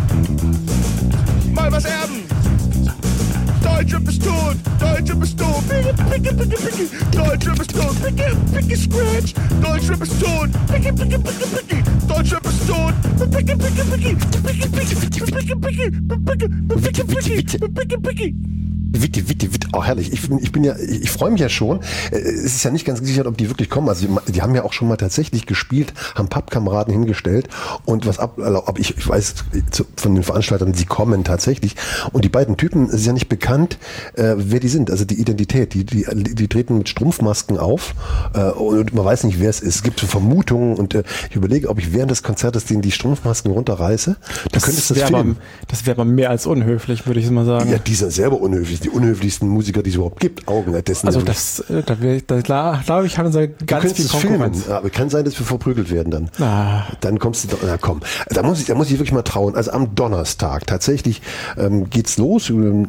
mal was erben, Deutschrap ist tot, Deutschrap ist tot, picke, picke, picke, Deutschrap ist tot, picke, picke, scratch, Deutschrap ist tot, picke, picke, picke, picke, Deutschrap ist tot, picke, picke, picke, picke, picke, picke, picke, picke, picke. Witte, oh herrlich. Ich freue mich ja schon. Es ist ja nicht ganz sicher, ob die wirklich kommen. Also die haben ja auch schon mal tatsächlich gespielt, haben Pappkameraden hingestellt und ich weiß von den Veranstaltern, sie kommen tatsächlich. Und die beiden Typen, es ist ja nicht bekannt, wer die sind. Also die Identität, die treten mit Strumpfmasken auf und man weiß nicht, wer es ist. Es gibt so Vermutungen und ich überlege, ob ich während des Konzertes denen die Strumpfmasken runterreiße. Du könntest das filmen. Das wäre aber mehr als unhöflich, würde ich mal sagen. Ja, die sind selber unhöflich. Die unhöflichsten Musiker, die es überhaupt gibt, Augen. Also da glaube ich, haben sie ganz viel Konkurrenz. Filmen, aber kann sein, dass wir verprügelt werden dann. Dann kommst du doch, na komm. Da muss ich wirklich mal trauen. Also am Donnerstag tatsächlich geht's los,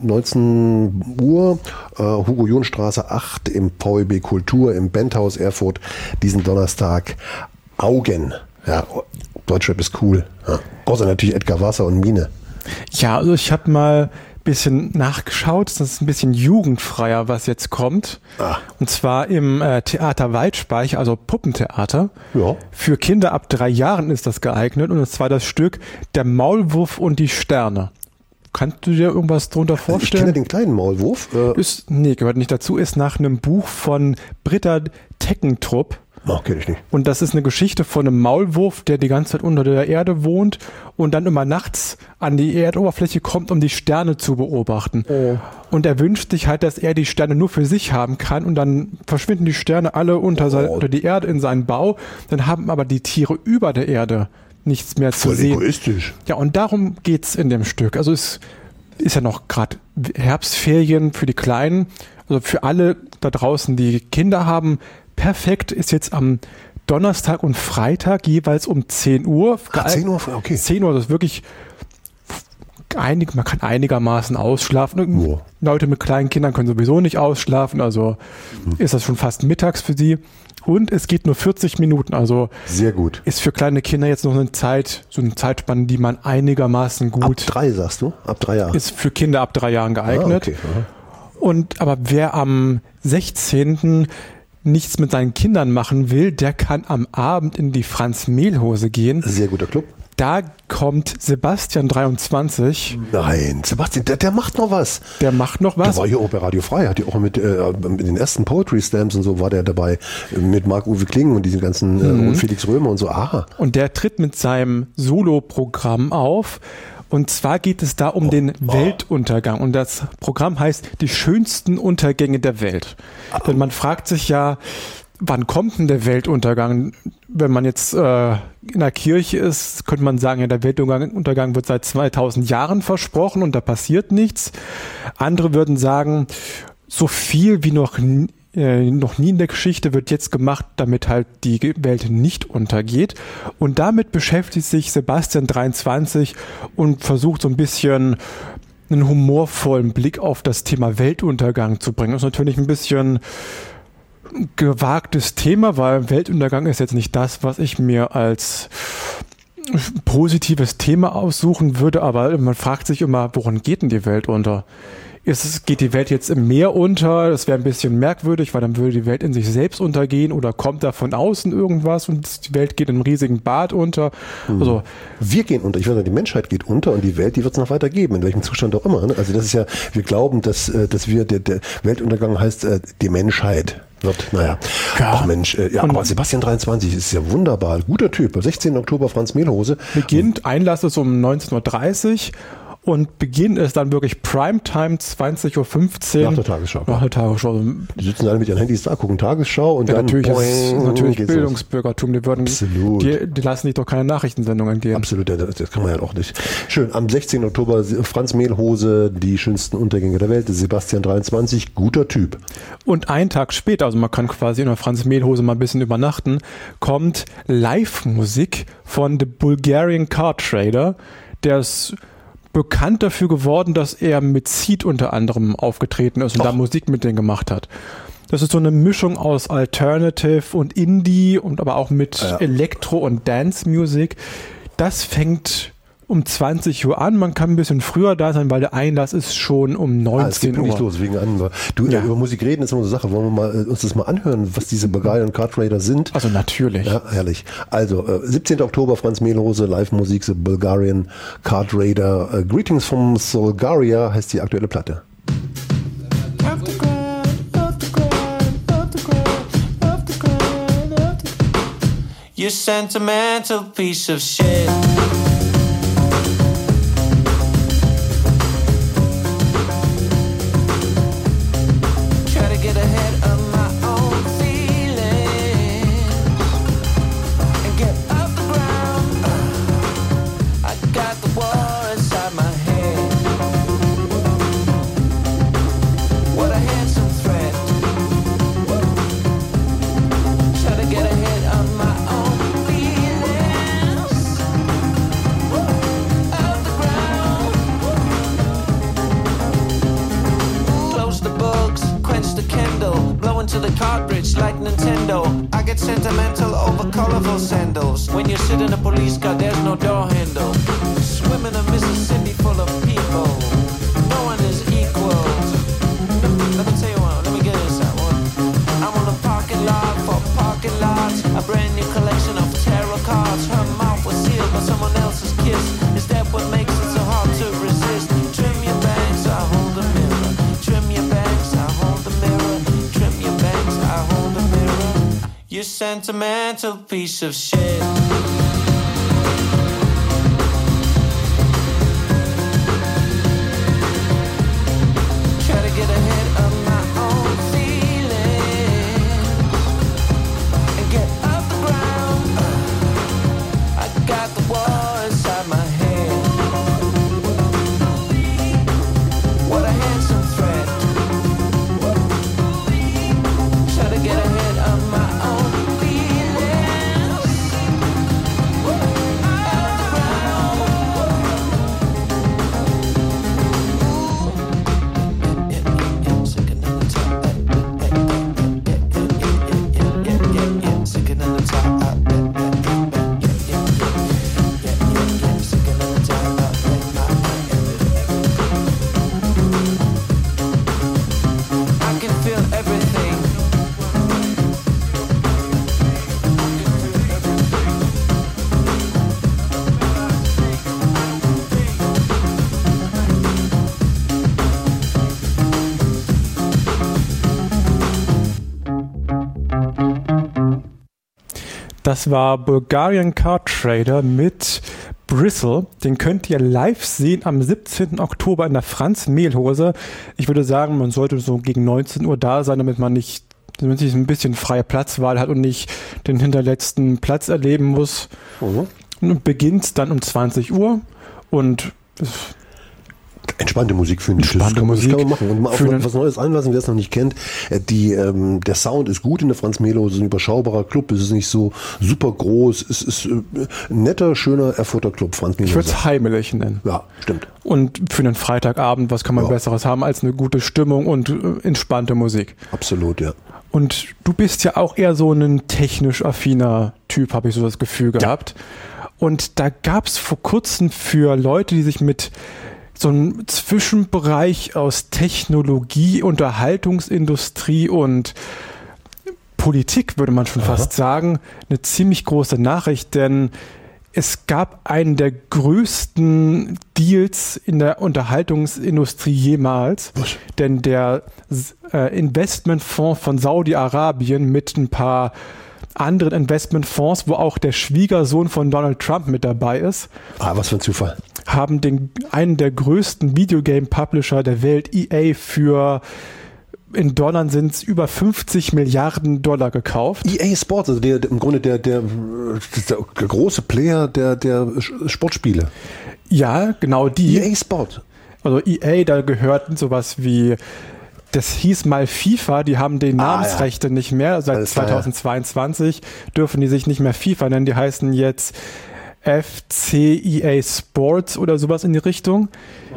19 Uhr, Hugo-John-Straße 8 im VEB Kultur, im Bandhaus Erfurt, diesen Donnerstag. Augen. Ja, Deutschrap ist cool. Ja. Außer natürlich Edgar Wasser und Mine. Ja, also ich habe mal bisschen nachgeschaut, das ist ein bisschen jugendfreier, was jetzt kommt. Und zwar im Theater Waldspeicher, also Puppentheater. Ja. Für Kinder ab 3 Jahren ist das geeignet und zwar das Stück Der Maulwurf und die Sterne. Kannst du dir irgendwas drunter vorstellen? Ich kenne den kleinen Maulwurf. Gehört nicht dazu, ist nach einem Buch von Britta Teckentrupp. Kenne ich nicht. Und das ist eine Geschichte von einem Maulwurf, der die ganze Zeit unter der Erde wohnt und dann immer nachts an die Erdoberfläche kommt, um die Sterne zu beobachten. Oh. Und er wünscht sich halt, dass er die Sterne nur für sich haben kann und dann verschwinden die Sterne alle unter die Erde in seinen Bau. Dann haben aber die Tiere über der Erde nichts mehr zu sehen. Voll egoistisch. Ja, und darum geht's in dem Stück. Also es ist ja noch gerade Herbstferien für die Kleinen, also für alle da draußen, die Kinder haben. Perfekt ist jetzt am Donnerstag und Freitag jeweils um 10 Uhr. 10 Uhr, okay. 10 Uhr, das ist wirklich man kann einigermaßen ausschlafen. Oh. Leute mit kleinen Kindern können sowieso nicht ausschlafen, also ist das schon fast mittags für sie. Und es geht nur 40 Minuten, also sehr gut. Ist für kleine Kinder jetzt noch eine Zeitspanne, die man einigermaßen gut... Ab 3, sagst du? Ab 3 Jahren? Ist für Kinder ab 3 Jahren geeignet. Okay. Aber wer am 16. nichts mit seinen Kindern machen will, der kann am Abend in die Franz-Mehlhose gehen. Sehr guter Club. Da kommt Sebastian 23. Nein, Sebastian, der macht noch was. Der macht noch was. Der war hier auch bei Radio Frei, hat ja auch mit den ersten Poetry Slams und so war der dabei, mit Marc-Uwe Kling und diesen ganzen und Felix Römer und so. Aha. Und der tritt mit seinem Solo-Programm auf. Und zwar geht es da um den Weltuntergang. Und das Programm heißt Die schönsten Untergänge der Welt. Denn man fragt sich ja, wann kommt denn der Weltuntergang? Wenn man jetzt in der Kirche ist, könnte man sagen, ja, der Weltuntergang wird seit 2000 Jahren versprochen und da passiert nichts. Andere würden sagen, so viel wie noch nie in der Geschichte wird jetzt gemacht, damit halt die Welt nicht untergeht. Und damit beschäftigt sich Sebastian 23 und versucht so ein bisschen einen humorvollen Blick auf das Thema Weltuntergang zu bringen. Das ist natürlich ein bisschen gewagtes Thema, weil Weltuntergang ist jetzt nicht das, was ich mir als positives Thema aussuchen würde, aber man fragt sich immer, woran geht denn die Welt unter? Geht die Welt jetzt im Meer unter? Das wäre ein bisschen merkwürdig, weil dann würde die Welt in sich selbst untergehen oder kommt da von außen irgendwas und die Welt geht in einem riesigen Bad unter. Also wir gehen unter. Ich würde sagen, die Menschheit geht unter und die Welt, die wird es noch weiter geben, in welchem Zustand auch immer. Ne? Also das ist ja, wir glauben, dass wir, der Weltuntergang heißt, die Menschheit wird, naja. Ja. Ach Mensch, aber Sebastian 23 ist ja wunderbar. Guter Typ. 16. Oktober, Franz Mehlhose. Einlass ist um 19.30 Uhr. Und Beginn ist dann wirklich Primetime, 20.15 Uhr. Nach der Tagesschau. Nach der Tagesschau. Die sitzen alle mit ihren Handys da, gucken Tagesschau und ja, dann... Natürlich ist natürlich geht's Bildungsbürgertum. Die lassen sich doch keine Nachrichtensendungen geben. Absolut, das kann man ja auch nicht. Schön, am 16. Oktober Franz Mehlhose, die schönsten Untergänge der Welt, Sebastian 23, guter Typ. Und einen Tag später, also man kann quasi in der Franz Mehlhose mal ein bisschen übernachten, kommt Live-Musik von The Bulgarian Car Trader, der ist bekannt dafür geworden, dass er mit Seed unter anderem aufgetreten ist und da Musik mit denen gemacht hat. Das ist so eine Mischung aus Alternative und Indie und aber auch mit Elektro- und Dance-Musik. Das fängt um 20 Uhr an. Man kann ein bisschen früher da sein, weil der Einlass ist schon um 19 Uhr. Nicht los, wegen über Musik reden ist immer so eine Sache. Wollen wir uns das mal anhören, was diese Bulgarian Car Trader sind? Also natürlich. Ja, herrlich. Also 17. Oktober, Franz Mehlhose, Live-Musik, The Bulgarian Car Trader. Greetings from Bulgaria heißt die aktuelle Platte. You sentimental piece of shit. To the cartridge like Nintendo. I get sentimental over colorful sandals. When you sit in a police car, there's no door handle. Swim in a Mississippi full of people. No one is equal. Let me tell you one. Let me get this out one. I'm on a parking lot for parking lots. A brand new collection of tarot cards. Her mouth was sealed by someone else's kiss. Is that what makes it so hard to resist? Trim your bangs, I hold the mirror. Trim your bangs, I hold the mirror. You sentimental piece of shit. Try to get ahead of my own feelings and get off the ground. I got the war inside my head. What a handsome threat. Try to get ahead of my own. Das war Bulgarian Car Trader mit Bristle. Den könnt ihr live sehen am 17. Oktober in der Franz Mehlhose. Ich würde sagen, man sollte so gegen 19 Uhr da sein, damit man nicht damit sich ein bisschen freie Platzwahl hat und nicht den hinterletzten Platz erleben muss. Und beginnt dann um 20 Uhr und entspannte Musik, finde ich. Entspannte Musik. Das kann man machen. Und mal auf was Neues anlassen, wer es noch nicht kennt. Der Sound ist gut in der Franz Melo, es ist ein überschaubarer Club, es ist nicht so super groß, es ist ein netter, schöner Erfurter Club, Franz Melo. Ich würde es heimelig nennen. Ja, stimmt. Und für einen Freitagabend, was kann man Besseres haben als eine gute Stimmung und entspannte Musik? Absolut, ja. Und du bist ja auch eher so ein technisch affiner Typ, habe ich so das Gefühl gehabt. Und da gab es vor kurzem für Leute, die sich mit so einem Zwischenbereich aus Technologie, Unterhaltungsindustrie und Politik, würde man schon fast sagen, eine ziemlich große Nachricht, denn es gab einen der größten Deals in der Unterhaltungsindustrie jemals, denn der Investmentfonds von Saudi-Arabien mit ein paar anderen Investmentfonds, wo auch der Schwiegersohn von Donald Trump mit dabei ist. Was für ein Zufall. Haben einen der größten Videogame-Publisher der Welt, EA, für in Dollar sind es über 50 Milliarden Dollar gekauft. EA Sports, also im Grunde der große Player der Sportspiele. Ja, genau die. EA Sport. Also EA, da gehört sowas wie, das hieß mal FIFA, die haben die Namensrechte nicht mehr. Seit 2022 dürfen die sich nicht mehr FIFA nennen, die heißen jetzt FC EA Sports oder sowas in die Richtung.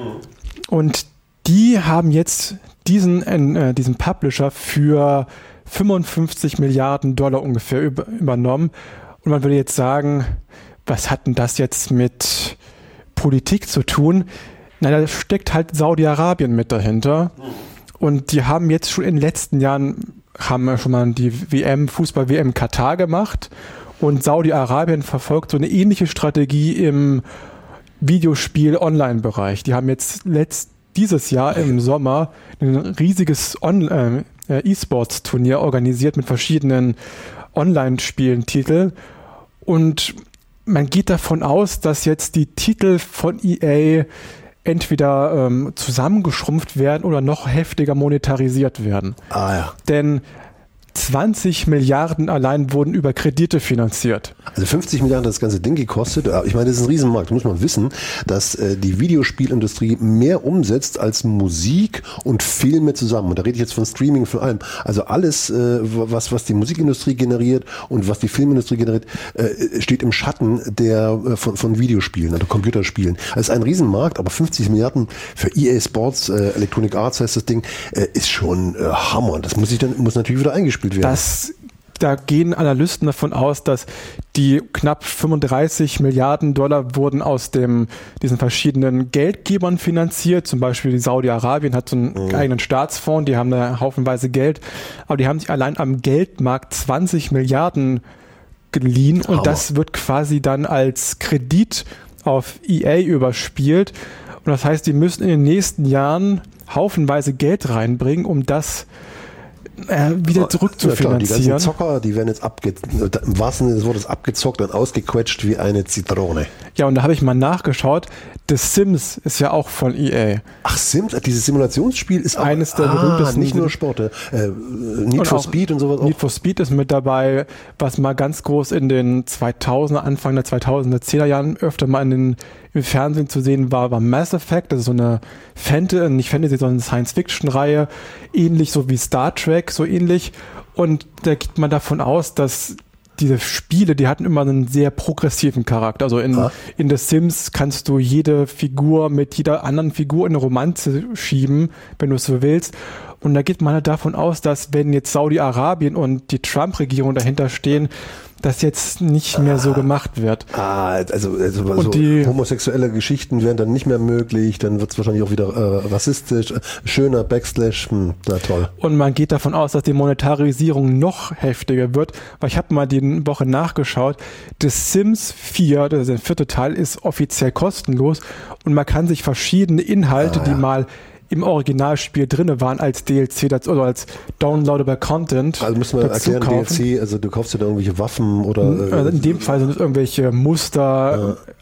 Und die haben jetzt diesen Publisher für 55 Milliarden Dollar ungefähr übernommen. Und man würde jetzt sagen, was hat denn das jetzt mit Politik zu tun? Na, da steckt halt Saudi-Arabien mit dahinter. Und die haben jetzt schon in den letzten Jahren, schon mal die Fußball-WM Katar gemacht. Und Saudi-Arabien verfolgt so eine ähnliche Strategie im Videospiel-Online-Bereich. Die haben jetzt dieses Jahr im Sommer ein riesiges E-Sports-Turnier organisiert mit verschiedenen Online-Spielen-Titeln. Und man geht davon aus, dass jetzt die Titel von EA entweder zusammengeschrumpft werden oder noch heftiger monetarisiert werden. Denn 20 Milliarden allein wurden über Kredite finanziert. Also 50 Milliarden hat das ganze Ding gekostet. Ich meine, das ist ein Riesenmarkt. Da muss man wissen, dass die Videospielindustrie mehr umsetzt als Musik und Filme zusammen. Und da rede ich jetzt von Streaming vor allem. Also alles, was die Musikindustrie generiert und was die Filmindustrie generiert, steht im Schatten von Videospielen, also Computerspielen. Also es ist ein Riesenmarkt, aber 50 Milliarden für EA Sports, Electronic Arts heißt das Ding, ist schon Hammer. Das muss natürlich wieder eingespielt werden. Da gehen Analysten davon aus, dass die knapp 35 Milliarden Dollar wurden aus diesen verschiedenen Geldgebern finanziert. Zum Beispiel die Saudi-Arabien hat so einen eigenen Staatsfonds, die haben da haufenweise Geld. Aber die haben sich allein am Geldmarkt 20 Milliarden geliehen und das wird quasi dann als Kredit auf EA überspielt. Und das heißt, die müssen in den nächsten Jahren haufenweise Geld reinbringen, um das wieder zurückzufinanzieren. Die ganzen Zocker, die werden jetzt im wahrsten Sinne des Wortes abgezockt und ausgequetscht wie eine Zitrone. Ja, und da habe ich mal nachgeschaut. The Sims ist ja auch von EA. Ach, Sims? Dieses Simulationsspiel ist auch eines der berühmtesten. Nicht nur Sport. Need for Speed und sowas auch. Need for Speed ist mit dabei, was mal ganz groß in den 2000er, Anfang der 2010er Jahren öfter mal im Fernsehen zu sehen war Mass Effect. Das ist so eine nicht Fantasy, sondern Science-Fiction-Reihe. Ähnlich so wie Star Trek, so ähnlich. Und da geht man davon aus, dass diese Spiele, die hatten immer einen sehr progressiven Charakter. Also in The Sims kannst du jede Figur mit jeder anderen Figur in eine Romanze schieben, wenn du es so willst. Und da geht man halt davon aus, dass wenn jetzt Saudi-Arabien und die Trump-Regierung dahinter stehen, das jetzt nicht mehr so gemacht wird. Also so homosexuelle Geschichten wären dann nicht mehr möglich, dann wird es wahrscheinlich auch wieder rassistisch, schöner Backslash, na toll. Und man geht davon aus, dass die Monetarisierung noch heftiger wird, weil ich habe mal die Woche nachgeschaut, The Sims 4, der 4. Teil, ist offiziell kostenlos und man kann sich verschiedene Inhalte, die mal im Originalspiel drinne waren als DLC oder als downloadable Content. Also müssen wir erklären, DLC, also du kaufst dir da irgendwelche Waffen oder... Also in dem Fall sind es irgendwelche Muster,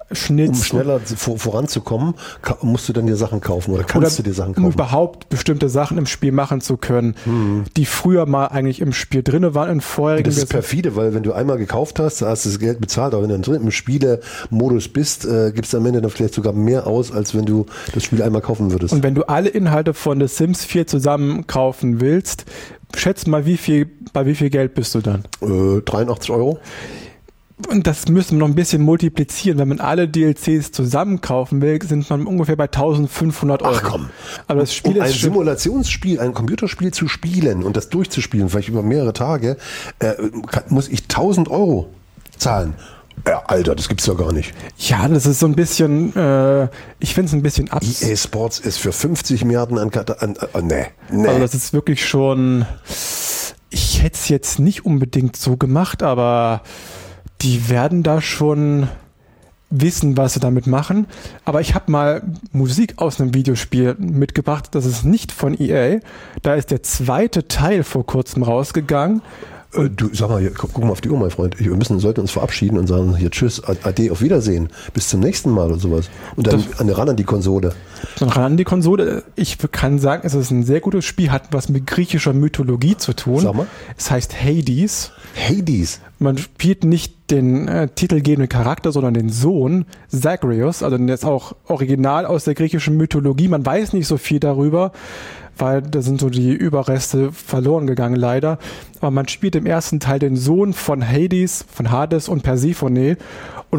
Schnitz. Um schneller voranzukommen, musst du dann dir Sachen kaufen oder kannst du dir Sachen kaufen? Um überhaupt bestimmte Sachen im Spiel machen zu können, die früher mal eigentlich im Spiel drin waren in vorherigen. Das ist perfide, weil wenn du einmal gekauft hast, hast du das Geld bezahlt, aber wenn du drin im Spielemodus bist, gibst du am Ende dann vielleicht sogar mehr aus, als wenn du das Spiel einmal kaufen würdest. Und wenn du alle Inhalte von The Sims 4 zusammen kaufen willst, schätz mal, bei wie viel Geld bist du dann? 83 Euro. Und das müssen wir noch ein bisschen multiplizieren. Wenn man alle DLCs zusammen kaufen will, sind man ungefähr bei 1500 Euro. Ach komm. Aber das Spiel um ein ist Simulationsspiel, ein Computerspiel zu spielen und das durchzuspielen, vielleicht über mehrere Tage, muss ich 1000 Euro zahlen. Ja, Alter, das gibt's doch gar nicht. Ja, das ist so ein bisschen, ich finde es ein bisschen EA Sports ist für 50 Milliarden nee. Also das ist wirklich schon, ich hätte es jetzt nicht unbedingt so gemacht, aber die werden da schon wissen, was sie damit machen. Aber ich habe mal Musik aus einem Videospiel mitgebracht, das ist nicht von EA. Da ist der zweite Teil vor kurzem rausgegangen. Du, sag mal, guck mal auf die Uhr, mein Freund. Wir sollten uns verabschieden und sagen hier tschüss, ade, auf Wiedersehen. Bis zum nächsten Mal oder sowas. Und dann ran an die Konsole. Dann ran an die Konsole. Ich kann sagen, es ist ein sehr gutes Spiel, hat was mit griechischer Mythologie zu tun. Sag mal. Es heißt Hades. Hades? Man spielt nicht den titelgebenden Charakter, sondern den Sohn, Zagreus. Also der ist auch original aus der griechischen Mythologie. Man weiß nicht so viel darüber, weil da sind so die Überreste verloren gegangen leider. Aber man spielt im ersten Teil den Sohn von Hades und Persephone und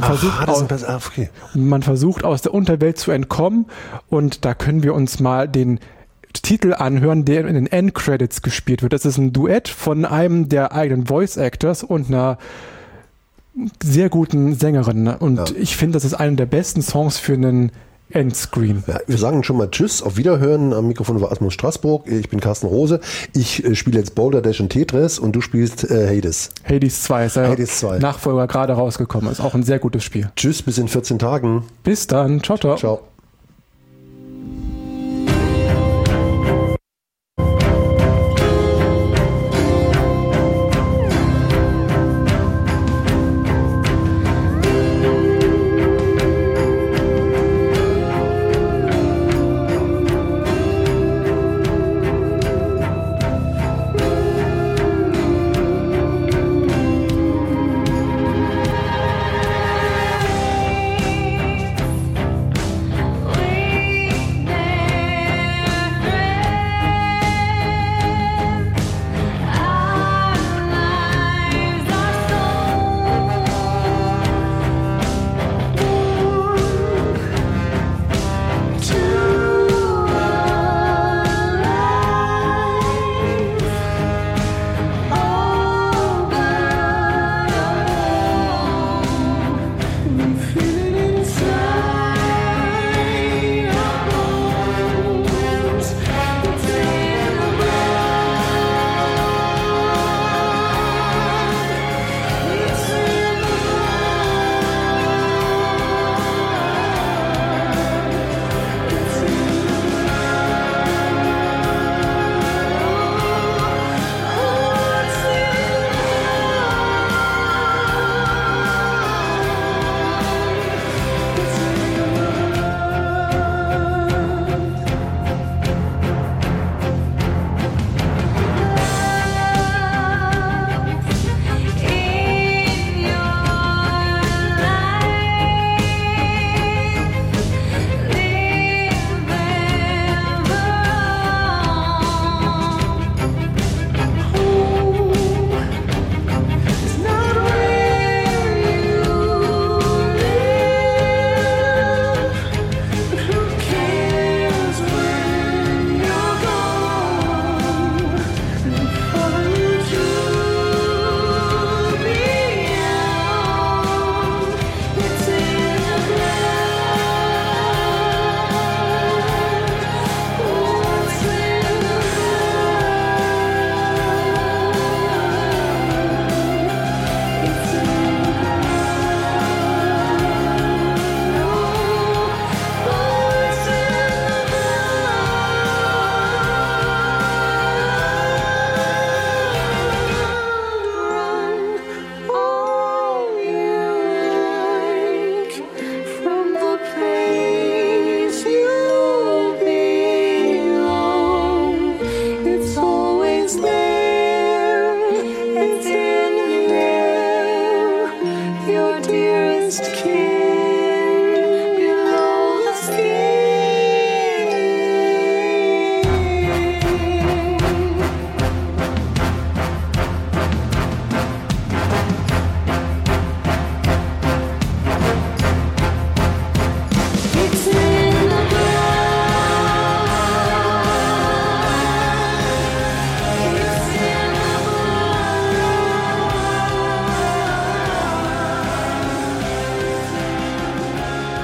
man versucht aus der Unterwelt zu entkommen. Und da können wir uns mal den Titel anhören, der in den Endcredits gespielt wird. Das ist ein Duett von einem der eigenen Voice Actors und einer sehr guten Sängerin. Und ich finde, das ist einer der besten Songs für einen Endscreen. Ja, wir sagen schon mal Tschüss, auf Wiederhören. Am Mikrofon war Asmus Straßburg. Ich bin Carsten Rose. Ich spiele jetzt Boulder Dash und Tetris und du spielst Hades. Hades 2 ist ja Hades 2. Nachfolger gerade rausgekommen. Ist auch ein sehr gutes Spiel. Tschüss, bis in 14 Tagen. Bis dann. Ciao, ciao. Ciao.